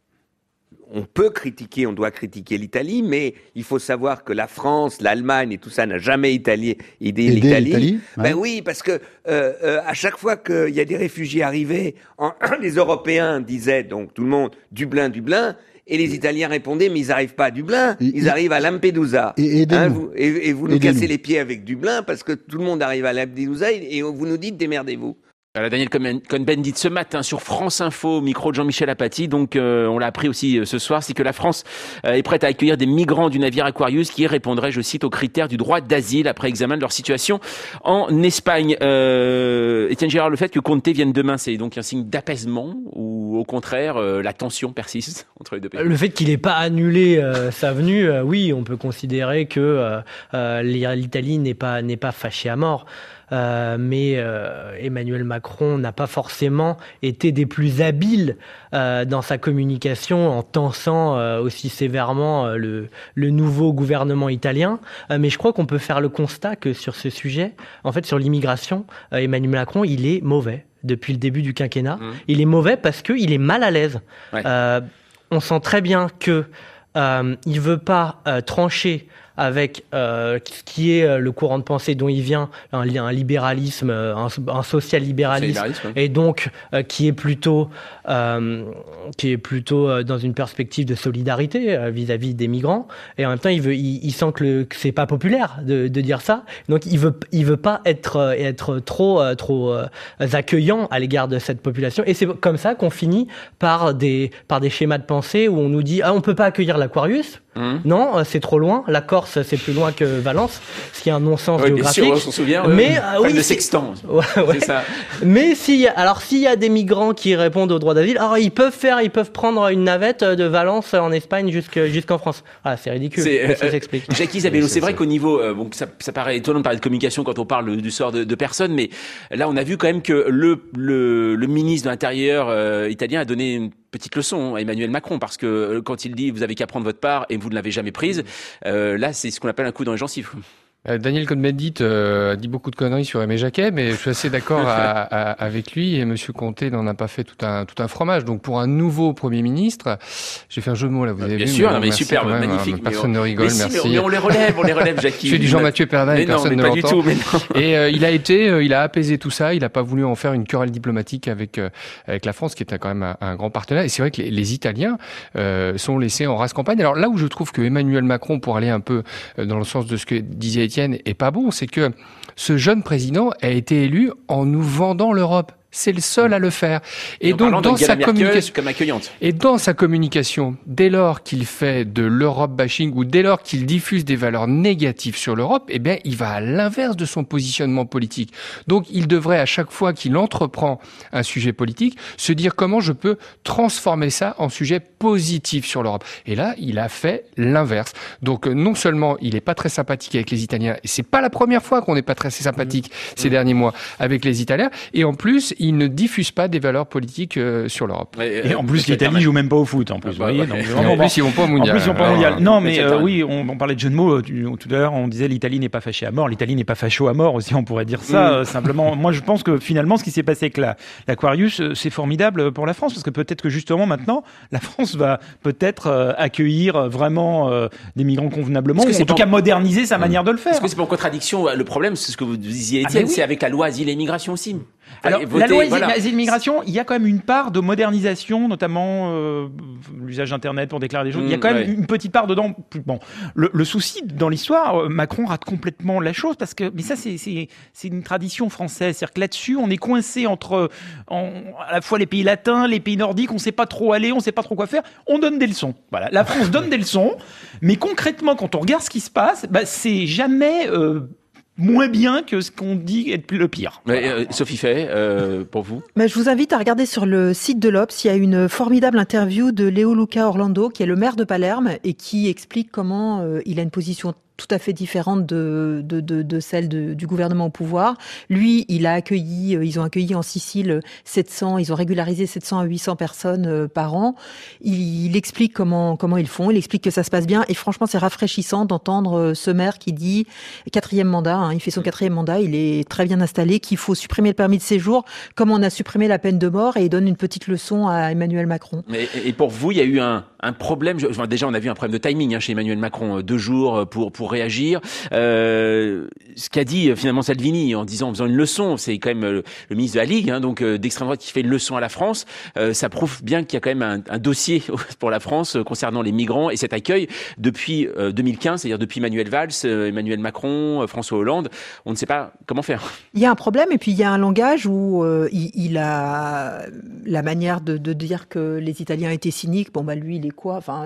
On peut critiquer, on doit critiquer l'Italie, mais il faut savoir que la France, l'Allemagne et tout ça n'a jamais aidé l'Italie. Ben oui, parce que à chaque fois qu'il y a des réfugiés arrivés, les Européens disaient, donc tout le monde, Dublin, et les Italiens répondaient, mais ils n'arrivent pas à Dublin, ils arrivent à Lampedusa. Et vous nous cassez les pieds avec Dublin, parce que tout le monde arrive à Lampedusa, et vous nous dites, démerdez-vous. Voilà, Daniel Cohn-Bendit ce matin sur France Info, au micro de Jean-Michel Apathy. Donc, on l'a appris aussi ce soir, c'est que la France est prête à accueillir des migrants du navire Aquarius qui répondraient, je cite, aux critères du droit d'asile après examen de leur situation en Espagne. Étienne Girard, le fait que Conte vienne demain, c'est donc un signe d'apaisement ou au contraire, la tension persiste entre les deux pays? Le fait qu'il n'ait pas annulé sa venue, oui, on peut considérer que l'Italie n'est pas fâchée à mort. Mais Emmanuel Macron n'a pas forcément été des plus habiles dans sa communication en tensant aussi sévèrement le nouveau gouvernement italien. Mais je crois qu'on peut faire le constat que sur ce sujet, en fait sur l'immigration, Emmanuel Macron, il est mauvais depuis le début du quinquennat. Il est mauvais parce qu'il est mal à l'aise. Ouais. On sent très bien que il veut pas trancher avec ce qui est le courant de pensée dont il vient, un libéralisme, un social-libéralisme, et donc qui est plutôt dans une perspective de solidarité vis-à-vis des migrants, et en même temps il sent que c'est pas populaire de dire ça, donc il veut pas être trop accueillant à l'égard de cette population, et c'est comme ça qu'on finit par des schémas de pensée où on nous dit on peut pas accueillir l'Aquarius. Non, c'est trop loin. La Corse, c'est plus loin que Valence, ce qui est un non-sens géographique. Bien sûr, on s'en souvient. Mais de Sextant. C'est ça. Mais s'il y a des migrants qui répondent au droit d'asile, alors ils peuvent prendre une navette de Valence en Espagne jusqu'en France. Ah, c'est ridicule. Ça s'explique. Jacques Isabello, c'est vrai qu'au niveau, ça paraît étonnant de parler de communication quand on parle du sort de personnes, mais là, on a vu quand même que le ministre de l'Intérieur italien a donné une petite leçon à Emmanuel Macron, parce que quand il dit vous avez qu'à prendre votre part et vous ne l'avez jamais prise, là c'est ce qu'on appelle un coup dans les gencives. Daniel Cohn-Bendit a dit beaucoup de conneries sur Aimé Jacquet, mais je suis assez d'accord avec lui, et Monsieur Comté n'en a pas fait tout un fromage. Donc pour un nouveau Premier ministre, j'ai fait un jeu de mots là, vous avez vu. Bien sûr, mais super, magnifique. Personne ne rigole, merci. Mais on les relève, Jackie. Je suis du Jean-Mathieu Perrin et personne ne l'entend. Et il a apaisé tout ça, il n'a pas voulu en faire une querelle diplomatique avec la France, qui est quand même un grand partenaire. Et c'est vrai que les Italiens sont laissés en rase campagne. Alors là où je trouve que Emmanuel Macron, pour aller un peu dans le sens de ce que disait Étienne, est pas bon, c'est que ce jeune président a été élu en nous vendant l'Europe. C'est le seul à le faire. Et donc, dans sa communication, comme accueillante. Et dans sa communication, dès lors qu'il fait de l'Europe bashing, ou dès lors qu'il diffuse des valeurs négatives sur l'Europe, eh bien, il va à l'inverse de son positionnement politique. Donc, il devrait, à chaque fois qu'il entreprend un sujet politique, se dire comment je peux transformer ça en sujet positif sur l'Europe. Et là, il a fait l'inverse. Donc, non seulement il n'est pas très sympathique avec les Italiens, et c'est pas la première fois qu'on n'est pas très sympathique ces derniers mois avec les Italiens, et en plus, il ne diffuse pas des valeurs politiques sur l'Europe. Et en plus, l'Italie joue même pas au foot. En plus, vous voyez. Donc, en plus, ils vont pas au mondial. En plus, ils vont pas au mondial. Non, mais oui, on parlait de jeu de mots tout à l'heure. On disait l'Italie n'est pas fâchée à mort. L'Italie n'est pas facho à mort aussi. On pourrait dire ça simplement. Moi, je pense que finalement, ce qui s'est passé avec l'Aquarius, c'est formidable pour la France, parce que peut-être que justement maintenant, la France va peut-être accueillir vraiment des migrants convenablement, ou en tout cas moderniser sa manière de le faire. Est-ce que c'est pas en contradiction? Le problème, c'est ce que vous disiez, Étienne, c'est avec la loi asile et immigration aussi. Alors, la loi asile-immigration, il y a quand même une part de modernisation, notamment l'usage d'Internet pour déclarer des choses. Il y a quand même une petite part dedans. Bon, le souci dans l'histoire, Macron rate complètement la chose, parce que, mais ça, c'est une tradition française. C'est-à-dire que là-dessus, on est coincé entre à la fois les pays latins, les pays nordiques. On ne sait pas trop aller, on ne sait pas trop quoi faire. On donne des leçons. Voilà, la France donne des leçons, mais concrètement, quand on regarde ce qui se passe, c'est jamais moins bien que ce qu'on dit être le pire. Sophie Fay, pour vous? Je vous invite à regarder sur le site de l'Obs. Il y a une formidable interview de Leo Luca Orlando, qui est le maire de Palerme, et qui explique comment il a une position tout à fait différente de celle du gouvernement au pouvoir. Lui, ils ont accueilli en Sicile 700, ils ont régularisé 700 à 800 personnes par an. Il explique comment ils font, il explique que ça se passe bien, et franchement, c'est rafraîchissant d'entendre ce maire qui dit, 4e mandat, il fait son 4e mandat, il est très bien installé, qu'il faut supprimer le permis de séjour, comme on a supprimé la peine de mort, et il donne une petite leçon à Emmanuel Macron. Et pour vous, il y a eu un problème, déjà on a vu un problème de timing chez Emmanuel Macron, 2 jours pour réagir. Ce qu'a dit finalement Salvini en faisant une leçon, c'est quand même le ministre de la Ligue, donc d'extrême droite, qui fait une leçon à la France. Ça prouve bien qu'il y a quand même un dossier pour la France concernant les migrants et cet accueil depuis 2015, c'est-à-dire depuis Manuel Valls, Emmanuel Macron, François Hollande. On ne sait pas comment faire. Il y a un problème, et puis il y a un langage où il a la manière de dire que les Italiens étaient cyniques. Lui, il est quoi? Enfin,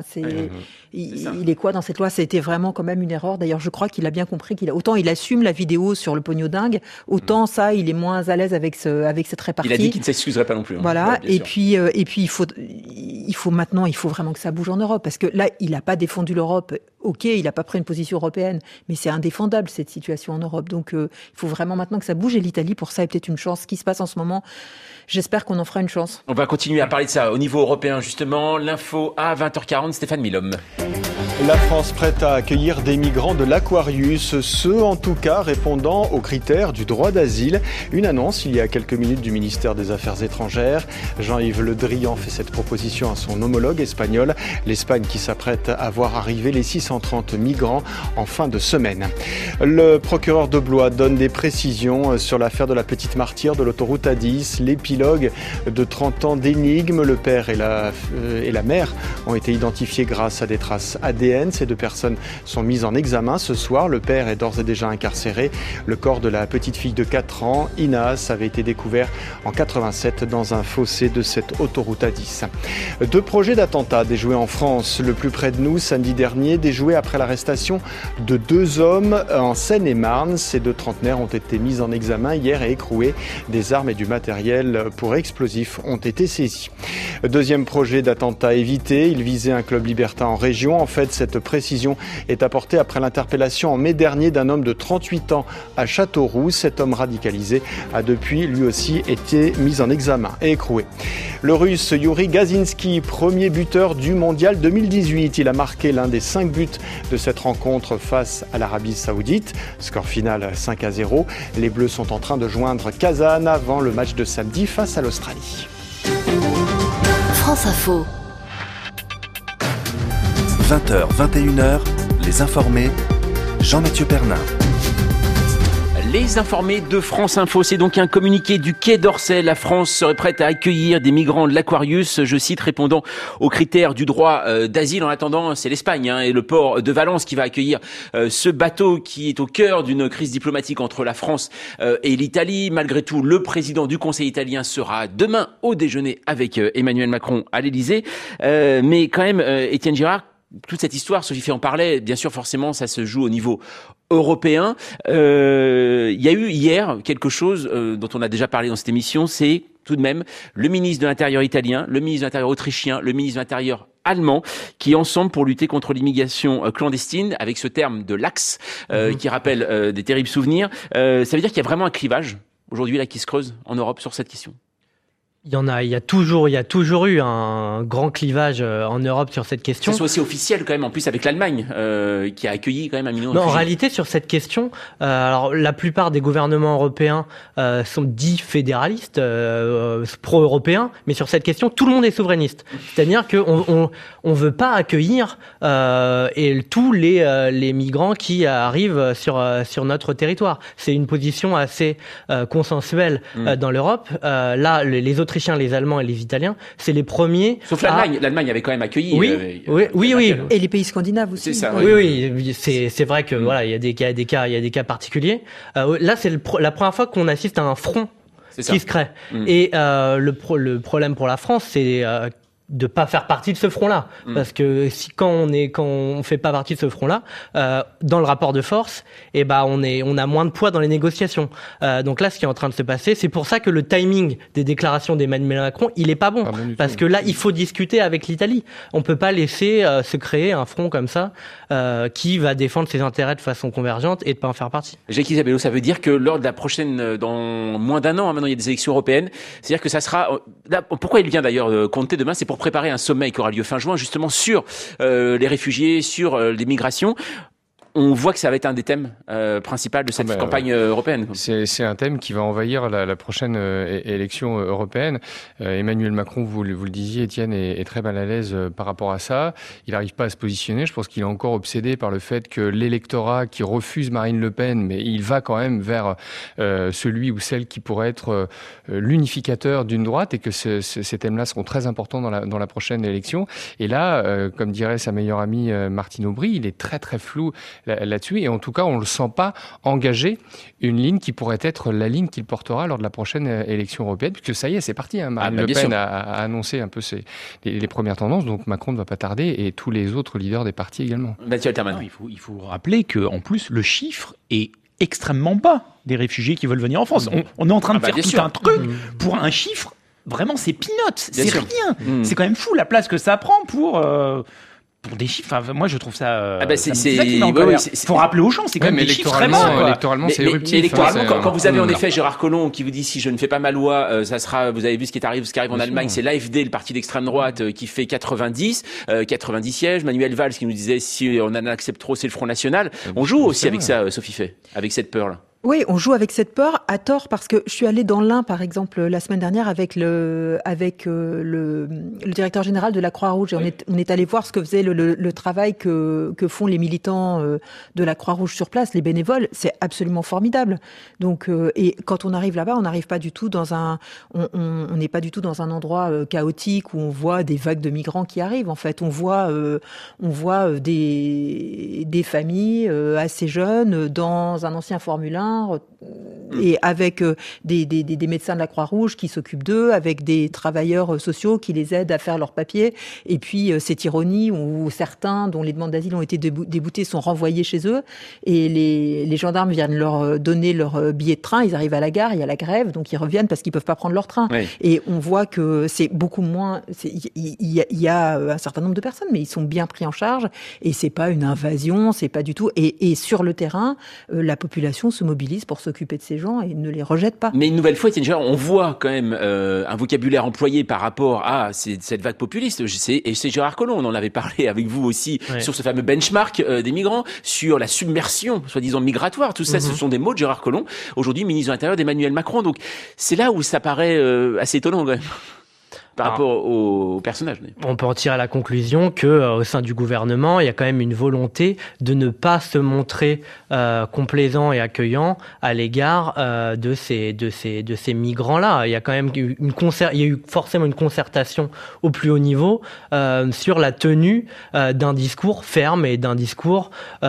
il est quoi dans cette loi? Ça a été vraiment quand même une erreur. D'ailleurs, je crois qu'il a bien compris autant il assume la vidéo sur le pognon dingue, autant ça, il est moins à l'aise avec cette répartie. Il a dit qu'il ne s'excuserait pas non plus. Voilà. Et puis il faut maintenant, il faut vraiment que ça bouge en Europe, parce que là, il n'a pas défendu l'Europe. Ok, il n'a pas pris une position européenne, mais c'est indéfendable cette situation en Europe. Donc, il faut vraiment maintenant que ça bouge, et l'Italie, pour ça, est peut-être une chance. Ce qui se passe en ce moment, j'espère qu'on en fera une chance. On va continuer à parler de ça au niveau européen, justement. L'info à 20h40, Stéphane Milhomme. La France prête à accueillir des migrants de l'Aquarius, ceux en tout cas répondant aux critères du droit d'asile. Une annonce il y a quelques minutes du ministère des Affaires étrangères. Jean-Yves Le Drian fait cette proposition à son homologue espagnol. L'Espagne qui s'apprête à voir arriver les 630 migrants en fin de semaine. Le procureur de Blois donne des précisions sur l'affaire de la petite martyre de l'autoroute A10. L'épilogue de 30 ans d'énigmes. Le père et la mère ont été identifiés grâce à des traces ADN. Ces deux personnes sont mises en examen ce soir. Le père est d'ores et déjà incarcéré. Le corps de la petite fille de 4 ans, Inas, avait été découvert en 87 dans un fossé de cette autoroute A10. 2 projets d'attentats déjoués en France. Le plus près de nous, samedi dernier, déjoués après l'arrestation de 2 hommes en Seine-et-Marne. Ces 2 trentenaires ont été mis en examen hier et écroués. Des armes et du matériel pour explosifs ont été saisis. 2e projet d'attentat évité. Il visait un club libertin en région. En fait, cette précision est apportée après l'interpellation en mai dernier d'un homme de 38 ans à Châteauroux. Cet homme radicalisé a depuis lui aussi été mis en examen et écroué. Le Russe Yuri Gazinski, premier buteur du Mondial 2018. Il a marqué l'un des 5 buts de cette rencontre face à l'Arabie Saoudite. Score final 5-0. Les Bleus sont en train de joindre Kazan avant le match de samedi face à l'Australie. France Info. 20h, 21h, les informés, Jean-Mathieu Pernin. Les informés de France Info, c'est donc un communiqué du Quai d'Orsay. La France serait prête à accueillir des migrants de l'Aquarius, je cite, répondant aux critères du droit d'asile. En attendant, c'est l'Espagne et le port de Valence qui va accueillir ce bateau qui est au cœur d'une crise diplomatique entre la France et l'Italie. Malgré tout, le président du Conseil italien sera demain au déjeuner avec Emmanuel Macron à l'Élysée. Mais quand même, Étienne Girard, toute cette histoire, Sophie Fay en parlait, bien sûr, forcément, ça se joue au niveau européen. Il y a eu hier quelque chose dont on a déjà parlé dans cette émission, c'est tout de même le ministre de l'Intérieur italien, le ministre de l'Intérieur autrichien, le ministre de l'Intérieur allemand, qui ensemble pour lutter contre l'immigration clandestine, avec ce terme de l'axe qui rappelle des terribles souvenirs. Ça veut dire qu'il y a vraiment un clivage aujourd'hui là qui se creuse en Europe sur cette question. Il y a toujours eu un grand clivage en Europe sur cette question. C'est aussi officiel quand même, en plus avec l'Allemagne, qui a accueilli quand même 1 million de réfugiés. En réalité, sur cette question, alors la plupart des gouvernements européens sont dits fédéralistes, pro-européens, mais sur cette question, tout le monde est souverainiste. C'est-à-dire qu'on veut pas accueillir tous les migrants qui arrivent sur notre territoire. C'est une position assez consensuelle dans l'Europe. Là, les Autrichiens, les Allemands et les Italiens, c'est les premiers. Sauf l'Allemagne. L'Allemagne avait quand même accueilli. Oui. Et les pays scandinaves aussi. C'est ça. Oui. C'est vrai que voilà, il y a des cas particuliers. Là, c'est la première fois qu'on assiste à un front qui se crée. Et le problème pour la France, c'est de pas faire partie de ce front-là, parce que quand on fait pas partie de ce front-là, dans le rapport de force, on a moins de poids dans les négociations. Donc là, ce qui est en train de se passer, c'est pour ça que le timing des déclarations d'Emmanuel Macron, il est pas bon, parce que là, il faut discuter avec l'Italie. On peut pas laisser se créer un front comme ça qui va défendre ses intérêts de façon convergente et de pas en faire partie. Jacques Isabello, ça veut dire que lors de la prochaine, dans moins d'1 an, maintenant il y a des élections européennes, c'est-à-dire que ça sera. Là, pourquoi il vient d'ailleurs compter demain, c'est pour préparer un sommet qui aura lieu fin juin, justement sur les réfugiés, sur les migrations. On voit que ça va être un des thèmes principaux de cette campagne européenne. C'est un thème qui va envahir la prochaine élection européenne. Emmanuel Macron, vous le disiez, Étienne, est très mal à l'aise par rapport à ça. Il n'arrive pas à se positionner. Je pense qu'il est encore obsédé par le fait que l'électorat qui refuse Marine Le Pen, mais il va quand même vers celui ou celle qui pourrait être l'unificateur d'une droite, et que ces thèmes-là seront très importants dans la prochaine élection. Et là, comme dirait sa meilleure amie Martine Aubry, il est très très flou là-dessus, et en tout cas on le sent pas engager une ligne qui pourrait être la ligne qu'il portera lors de la prochaine élection européenne, puisque ça y est, c'est parti. Marine Le Pen a annoncé un peu les premières tendances, donc Macron ne va pas tarder, et tous les autres leaders des partis également. Mathieu Alterman. Il faut rappeler que en plus le chiffre est extrêmement bas des réfugiés qui veulent venir en France. On est en train de faire tout un truc pour un chiffre. Vraiment, c'est peanuts, c'est rien. C'est quand même fou la place que ça prend pour pour des chiffres. Enfin, moi, je trouve ça. C'est ça qui faut rappeler aux gens, c'est quand même des chiffres très bas. Électoralement, c'est éruptif. Électoralement, quand vous avez en effet Gérard Collomb qui vous dit si je ne fais pas ma loi, ça sera. Vous avez vu ce qui arrive en Allemagne, c'est l'AfD, le parti d'extrême droite, qui fait 90 sièges. Manuel Valls qui nous disait si on en accepte trop, c'est le Front National. On joue aussi avec ça, Sophie Fay, avec cette peur-là. Oui, on joue avec cette peur à tort parce que je suis allée dans l'Ain, par exemple, la semaine dernière avec le directeur général de la Croix-Rouge et on est allé voir ce que faisait le travail que font les militants de la Croix-Rouge sur place, les bénévoles. C'est absolument formidable. Donc, et quand on arrive là-bas, on n'arrive pas du tout on n'est pas du tout dans un endroit chaotique où on voit des vagues de migrants qui arrivent. En fait, on voit des familles assez jeunes dans un ancien Formule 1. Et avec des médecins de la Croix-Rouge qui s'occupent d'eux, avec des travailleurs sociaux qui les aident à faire leurs papiers. Et puis, cette ironie où certains dont les demandes d'asile ont été déboutées sont renvoyés chez eux. Et les gendarmes viennent leur donner leur billet de train. Ils arrivent à la gare, il y a la grève, donc ils reviennent parce qu'ils peuvent pas prendre leur train. Oui. Et on voit que c'est beaucoup moins... Il y a un certain nombre de personnes, mais ils sont bien pris en charge. Et c'est pas une invasion, c'est pas du tout... Et sur le terrain, la population se mobilise pour s'occuper de ces gens et ne les rejette pas. Mais une nouvelle fois, on voit quand même un vocabulaire employé par rapport à cette vague populiste. Et c'est Gérard Collomb, on en avait parlé avec vous aussi, sur ce fameux benchmark des migrants, sur la submersion, soi-disant migratoire. Tout ça, ce sont des mots de Gérard Collomb, aujourd'hui ministre de l'Intérieur d'Emmanuel Macron. Donc c'est là où ça paraît assez étonnant quand même. Par rapport au personnage. On peut en tirer la conclusion que au sein du gouvernement, il y a quand même une volonté de ne pas se montrer complaisant et accueillant à l'égard de ces migrants-là. Il y a quand même il y a eu forcément une concertation au plus haut niveau sur la tenue d'un discours ferme et d'un discours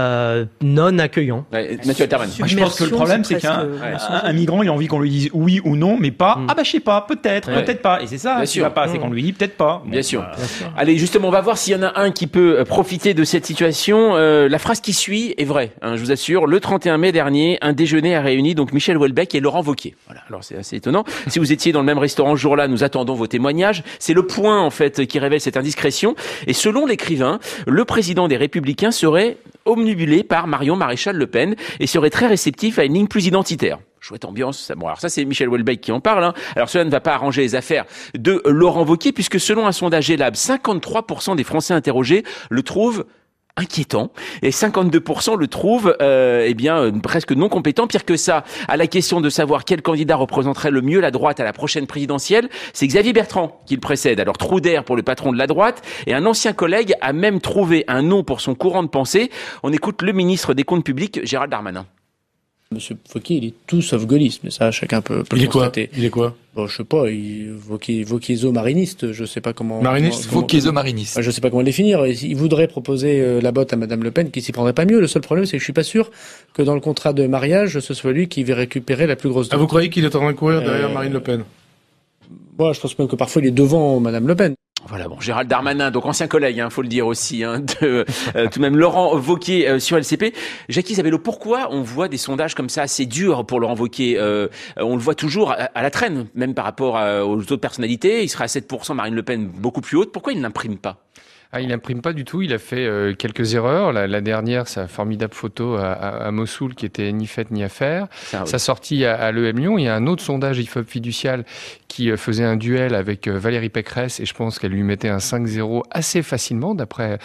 non accueillant. Mathieu Alterman. Je pense que le problème, c'est qu'un migrant, il a envie qu'on lui dise oui ou non, mais pas je sais pas, peut-être pas. Et c'est ça. Bien sûr. C'est qu'on lui dit peut-être pas. Bien sûr. Allez, justement, on va voir s'il y en a un qui peut profiter de cette situation. La phrase qui suit est vraie, je vous assure. Le 31 mai dernier, un déjeuner a réuni donc Michel Houellebecq et Laurent Wauquiez. Voilà. Alors c'est assez étonnant. Si vous étiez dans le même restaurant ce jour-là, nous attendons vos témoignages. C'est Le Point en fait qui révèle cette indiscrétion. Et selon l'écrivain, le président des Républicains serait omnibulé par Marion Maréchal Le Pen et serait très réceptif à une ligne plus identitaire. Chouette ambiance. Bon, alors ça, c'est Michel Houellebecq qui en parle. Alors cela ne va pas arranger les affaires de Laurent Wauquiez, puisque selon un sondage Elab, 53% des Français interrogés le trouvent inquiétant et 52% le trouvent presque non compétent. Pire que ça, à la question de savoir quel candidat représenterait le mieux la droite à la prochaine présidentielle, c'est Xavier Bertrand qui le précède. Alors trou d'air pour le patron de la droite, et un ancien collègue a même trouvé un nom pour son courant de pensée. On écoute le ministre des Comptes publics, Gérald Darmanin. Monsieur Wauquiez, il est tout sauf gaulliste, mais ça, chacun peut le constater. Il est quoi? Bon, je sais pas, Wauquiez-mariniste, je sais pas comment... Mariniste? Wauquiez-mariniste. Je sais pas comment le définir. Il voudrait proposer la botte à Madame Le Pen, qui s'y prendrait pas mieux. Le seul problème, c'est que je suis pas sûr que dans le contrat de mariage, ce soit lui qui va récupérer la plus grosse dot. Vous croyez qu'il est en train de courir derrière Marine Le Pen? Moi, je pense même que parfois il est devant Madame Le Pen. Voilà, bon, Gérald Darmanin, donc ancien collègue, faut le dire aussi, de tout de même Laurent Wauquiez sur LCP. Jackie Zabello, pourquoi on voit des sondages comme ça assez durs pour Laurent Wauquiez? On le voit toujours à la traîne, même par rapport aux autres personnalités. Il sera à 7%, Marine Le Pen beaucoup plus haute. Pourquoi il n'imprime pas? Il n'imprime pas du tout, il a fait quelques erreurs. La dernière, sa formidable photo à Mossoul qui était ni faite ni à faire. Sa sortie à l'EM Lyon, il y a un autre sondage IFOP fiducial qui faisait un duel avec Valérie Pécresse et je pense qu'elle lui mettait un 5-0 assez facilement d'après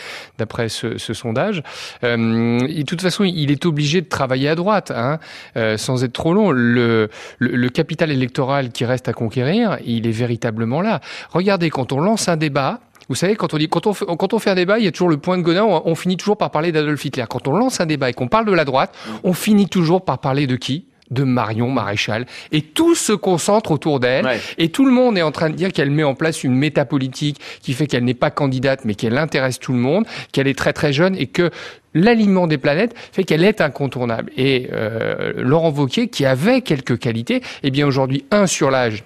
ce sondage. De toute façon, il est obligé de travailler à droite, sans être trop long. Le capital électoral qui reste à conquérir, il est véritablement là. Regardez, quand on lance un débat, vous savez, quand on fait un débat, il y a toujours le point de Godin, on finit toujours par parler d'Adolf Hitler. Quand on lance un débat et qu'on parle de la droite, on finit toujours par parler de qui? De Marion Maréchal. Et tout se concentre autour d'elle. Ouais. Et tout le monde est en train de dire qu'elle met en place une métapolitique qui fait qu'elle n'est pas candidate, mais qu'elle intéresse tout le monde, qu'elle est très très jeune et que l'alignement des planètes fait qu'elle est incontournable. Et Laurent Wauquiez, qui avait quelques qualités, eh bien aujourd'hui, sur l'âge,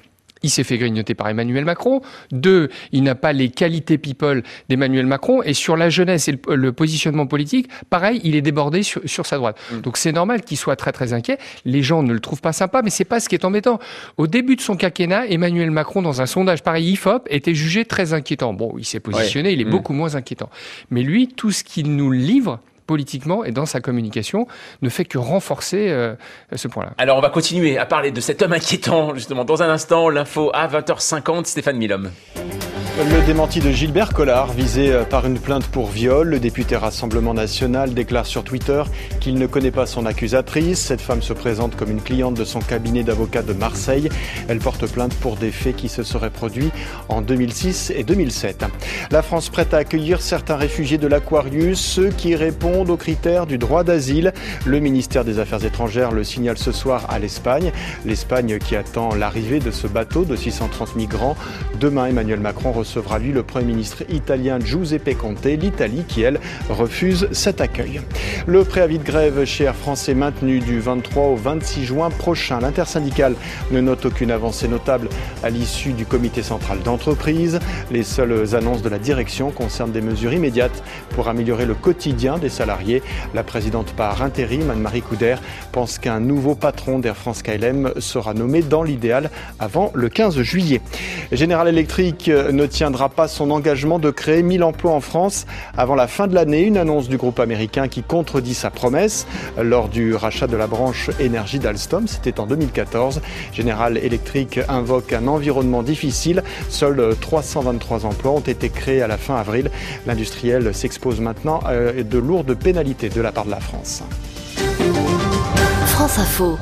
il s'est fait grignoter par Emmanuel Macron. 2, il n'a pas les qualités people d'Emmanuel Macron. Et sur la jeunesse et le positionnement politique, pareil, il est débordé sur sa droite. Donc c'est normal qu'il soit très très inquiet. Les gens ne le trouvent pas sympa, mais c'est pas ce qui est embêtant. Au début de son quinquennat, Emmanuel Macron, dans un sondage pareil IFOP, était jugé très inquiétant. Bon, il s'est positionné, il est beaucoup moins inquiétant. Mais lui, tout ce qu'il nous livre politiquement et dans sa communication ne fait que renforcer ce point-là. Alors on va continuer à parler de cet homme inquiétant justement dans un instant. L'info à 20h50, Stéphane Milhomme. Le démenti de Gilbert Collard, visé par une plainte pour viol. Le député Rassemblement National déclare sur Twitter qu'il ne connaît pas son accusatrice. Cette femme se présente comme une cliente de son cabinet d'avocats de Marseille. Elle porte plainte pour des faits qui se seraient produits en 2006 et 2007. La France prête à accueillir certains réfugiés de l'Aquarius, ceux qui répondent aux critères du droit d'asile. Le ministère des Affaires étrangères le signale ce soir à l'Espagne. L'Espagne qui attend l'arrivée de ce bateau de 630 migrants. Demain, Emmanuel Macron recevra lui le Premier ministre italien Giuseppe Conte, l'Italie qui, elle, refuse cet accueil. Le préavis de grève chez Air France est maintenu du 23 au 26 juin prochain. L'intersyndicale ne note aucune avancée notable à l'issue du comité central d'entreprise. Les seules annonces de la direction concernent des mesures immédiates pour améliorer le quotidien des salariés. La présidente par intérim, Anne-Marie Couder, pense qu'un nouveau patron d'Air France KLM sera nommé dans l'idéal avant le 15 juillet. General Electric ne tiendra pas son engagement de créer 1000 emplois en France avant la fin de l'année. Une annonce du groupe américain qui contredit sa promesse lors du rachat de la branche énergie d'Alstom. C'était en 2014. General Electric invoque un environnement difficile. Seuls 323 emplois ont été créés à la fin avril. L'industriel s'expose maintenant à de lourdes pénalités de la part de la France. France Info.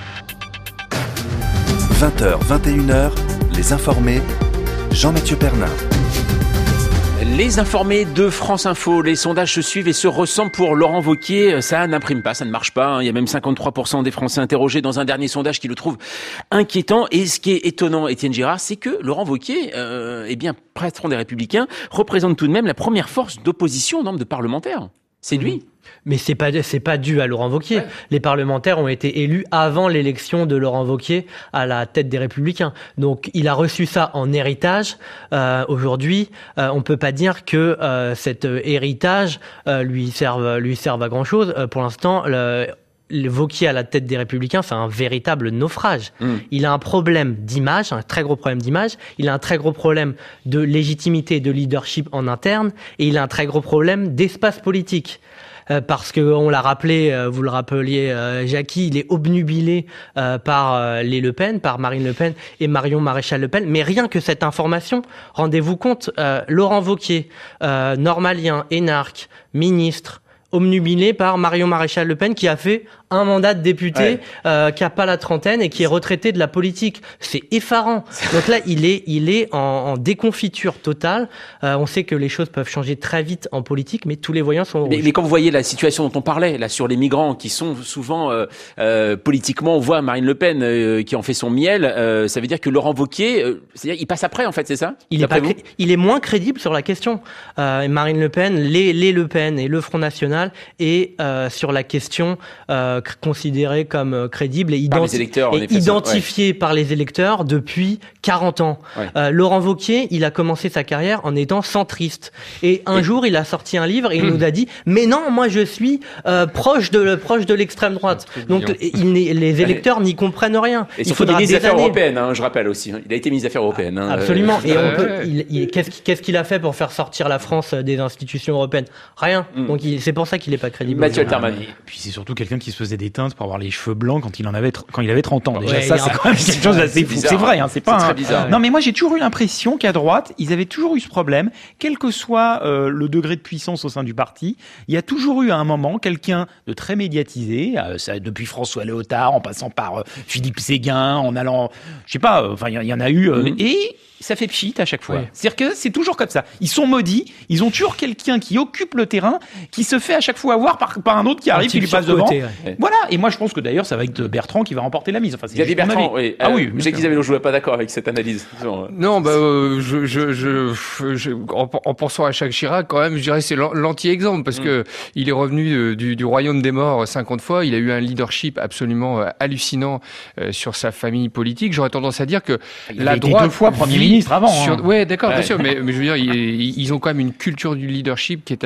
20h, 21h, les informés. Jean-Mathieu Pernin. Les informés de France Info, les sondages se suivent et se ressemblent pour Laurent Wauquiez. Ça n'imprime pas, ça ne marche pas. Il y a même 53% des Français interrogés dans un dernier sondage qui le trouvent inquiétant. Et ce qui est étonnant, Étienne Girard, c'est que Laurent Wauquiez, patron des Républicains, représente tout de même la première force d'opposition au nombre de parlementaires. C'est lui. Mais c'est pas dû à Laurent Wauquiez. Ouais. Les parlementaires ont été élus avant l'élection de Laurent Wauquiez à la tête des Républicains. Donc il a reçu ça en héritage. Aujourd'hui, on peut pas dire que cet héritage lui serve à grand chose. Pour l'instant, le Wauquiez à la tête des Républicains, c'est un véritable naufrage. Il a un problème d'image, un très gros problème d'image. Il a un très gros problème de légitimité et de leadership en interne. Et il a un très gros problème d'espace politique. Parce que on l'a rappelé, vous le rappeliez, Jackie, il est obnubilé par les Le Pen, par Marine Le Pen et Marion Maréchal Le Pen. Mais rien que cette information, rendez-vous compte, Laurent Wauquiez, normalien, énarque, ministre, obnubilé par Marion Maréchal Le Pen qui a fait un mandat de député, qui a pas la trentaine et qui est retraité de la politique. C'est effarant. Donc là, il est en déconfiture totale. On sait que les choses peuvent changer très vite en politique, mais tous les voyants sont rouges. Mais quand vous voyez la situation dont on parlait, là, sur les migrants qui sont souvent, politiquement, on voit Marine Le Pen qui en fait son miel, ça veut dire que Laurent Wauquiez, c'est-à-dire, il passe après, en fait, c'est ça? Il est moins crédible sur la question. Marine Le Pen, les Le Pen et le Front National, et sur la question considéré comme crédible et identifié par les électeurs depuis 40 ans. Ouais. Laurent Wauquiez, il a commencé sa carrière en étant centriste. Et un jour, il a sorti un livre et il nous a dit « Mais non, moi je suis proche de l'extrême droite. » Donc les électeurs n'y comprennent rien. Et surtout, il est ministre des Affaires européennes, je rappelle aussi. Il a été ministre des Affaires européennes. Absolument. Et qu'est-ce qu'il a fait pour faire sortir la France des institutions européennes? Rien. Donc c'est pour ça qu'il n'est pas crédible. Mathieu Alterman. Puis c'est surtout quelqu'un qui se faisait des teintes pour avoir les cheveux blancs quand il avait 30 ans. Déjà, ça, c'est quand même quelque chose d'assez fou. C'est vrai, c'est pas très bizarre. Non, mais moi, j'ai toujours eu l'impression qu'à droite, ils avaient toujours eu ce problème, quel que soit le degré de puissance au sein du parti. Il y a toujours eu à un moment quelqu'un de très médiatisé, depuis François Léotard, en passant par Philippe Séguin, en allant, je sais pas, il y en a eu, et ça fait pchit à chaque fois. Ouais. C'est-à-dire que c'est toujours comme ça. Ils sont maudits, ils ont toujours quelqu'un qui occupe le terrain, qui se fait à chaque fois avoir par un autre qui arrive, qui lui passe devant. Voilà, et moi je pense que d'ailleurs ça va être Bertrand qui va remporter la mise. Enfin, Il y a des Bertrand, oui. Ah oui. Je sais qu'Isabelle jouait pas d'accord avec cette analyse. Non, en pensant à Jacques Chirac, quand même, je dirais c'est l'anti-exemple parce que il est revenu du royaume des morts 50 fois. Il a eu un leadership absolument hallucinant sur sa famille politique. J'aurais tendance à dire que la droite 2 fois Premier ministre avant. Ouais, d'accord, bien sûr, mais je veux dire, ils ont quand même une culture du leadership qui est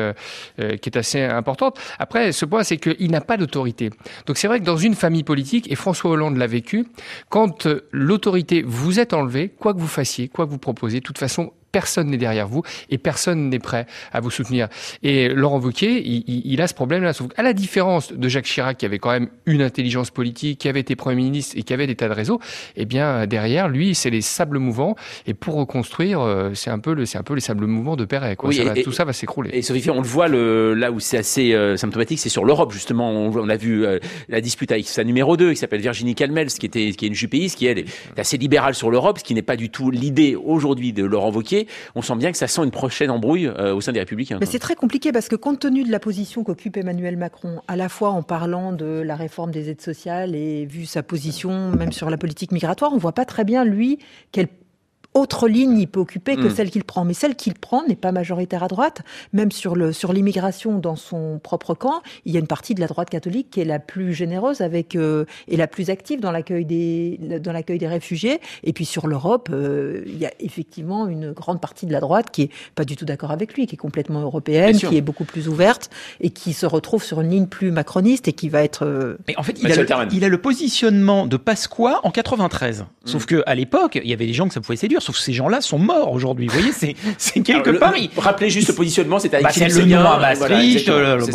assez importante. Après, ce point, c'est qu'il n'a pas d'autorité. Donc c'est vrai que dans une famille politique, et François Hollande l'a vécu, quand l'autorité vous est enlevée, quoi que vous fassiez, quoi que vous proposiez, de toute façon, personne n'est derrière vous et personne n'est prêt à vous soutenir. Et Laurent Wauquiez, il a ce problème-là. Sauf qu'à la différence de Jacques Chirac, qui avait quand même une intelligence politique, qui avait été Premier ministre et qui avait des tas de réseaux, eh bien, derrière, lui, c'est les sables mouvants. Et pour reconstruire, c'est un peu les sables mouvants de Perret, quoi. Oui, tout ça va s'écrouler. Et Sophie, on le voit, là où c'est assez symptomatique, c'est sur l'Europe, justement. On a vu la dispute avec sa numéro 2, qui s'appelle Virginie Calmels, qui est une jupéiste, qui, elle, est assez libérale sur l'Europe, ce qui n'est pas du tout l'idée aujourd'hui de Laurent Wauquiez. On sent bien que ça sent une prochaine embrouille au sein des Républicains. Mais c'est très compliqué parce que compte tenu de la position qu'occupe Emmanuel Macron, à la fois en parlant de la réforme des aides sociales et vu sa position même sur la politique migratoire, on voit pas très bien, lui, quelle autre ligne il peut occuper que celle qu'il prend. Mais celle qu'il prend n'est pas majoritaire à droite. Même sur l'immigration dans son propre camp, il y a une partie de la droite catholique qui est la plus généreuse et la plus active dans l'accueil des réfugiés. Et puis sur l'Europe, il y a effectivement une grande partie de la droite qui est pas du tout d'accord avec lui, qui est complètement européenne, qui est beaucoup plus ouverte et qui se retrouve sur une ligne plus macroniste et qui va être... Mais en fait, il a le positionnement de Pasqua en 93. Sauf que à l'époque, il y avait des gens que ça pouvait séduire. Sauf que ces gens-là sont morts aujourd'hui. Vous voyez, c'est quelque part. Rappelez juste le positionnement, c'est avec c'est le nom à Maastricht.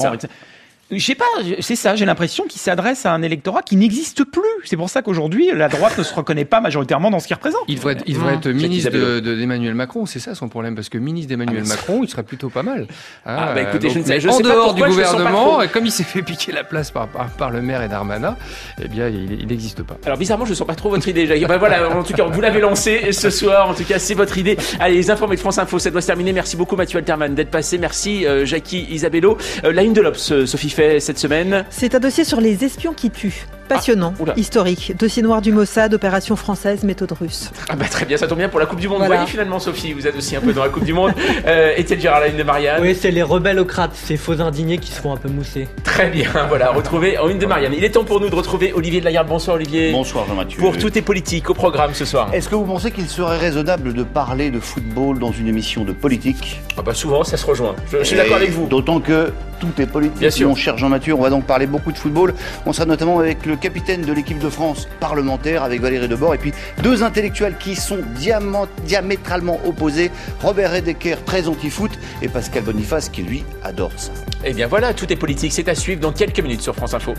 Je sais pas, c'est ça, j'ai l'impression qu'il s'adresse à un électorat qui n'existe plus. C'est pour ça qu'aujourd'hui, la droite ne se reconnaît pas majoritairement dans ce qu'il représente. Il devrait être ministre d'Emmanuel Macron, c'est ça son problème, parce que ministre d'Emmanuel Macron, il serait plutôt pas mal. Écoutez, je ne sais en pas dehors pourquoi du gouvernement, et comme il s'est fait piquer la place par le maire et Darmanin, eh bien, il n'existe pas. Alors bizarrement, je ne sens pas trop votre idée, Jacques. Voilà, en tout cas, vous l'avez lancé ce soir. En tout cas, c'est votre idée. Allez, les informés de France Info, ça doit se terminer. Merci beaucoup, Mathieu Alterman, d'être passé. Merci, Jackie Isabello. La une de l'Obs, Sophie fait cette semaine. C'est un dossier sur les espions qui tuent. Passionnant, historique. Dossier noir du Mossad, opération française, méthode russe. Très bien, ça tombe bien pour la Coupe du Monde. Voilà. Vous voyez finalement, Sophie, vous êtes aussi un peu dans la Coupe du Monde. Étienne Girard, la une de Marianne. Oui, c'est les rebellocrates, ces faux indignés qui se font un peu mousser. Très bien, voilà, retrouvez en une de Marianne. Il est temps pour nous de retrouver Olivier de la Garde. Bonsoir Olivier. Bonsoir Jean-Mathieu. Pour tout est politique au programme ce soir. Est-ce que vous pensez qu'il serait raisonnable de parler de football dans une émission de politique ? Souvent, ça se rejoint. Je suis d'accord avec vous. D'autant que tout est politique. Bien sûr. Mon cher Jean-Mathieu, on va donc parler beaucoup de football. On sera notamment avec le capitaine de l'équipe de France parlementaire, avec Valérie Debord, et puis deux intellectuels qui sont diamétralement opposés, Robert Redeker, très anti-foot, et Pascal Boniface, qui lui adore ça. Eh bien voilà, tout est politique, c'est à suivre dans quelques minutes sur France Info.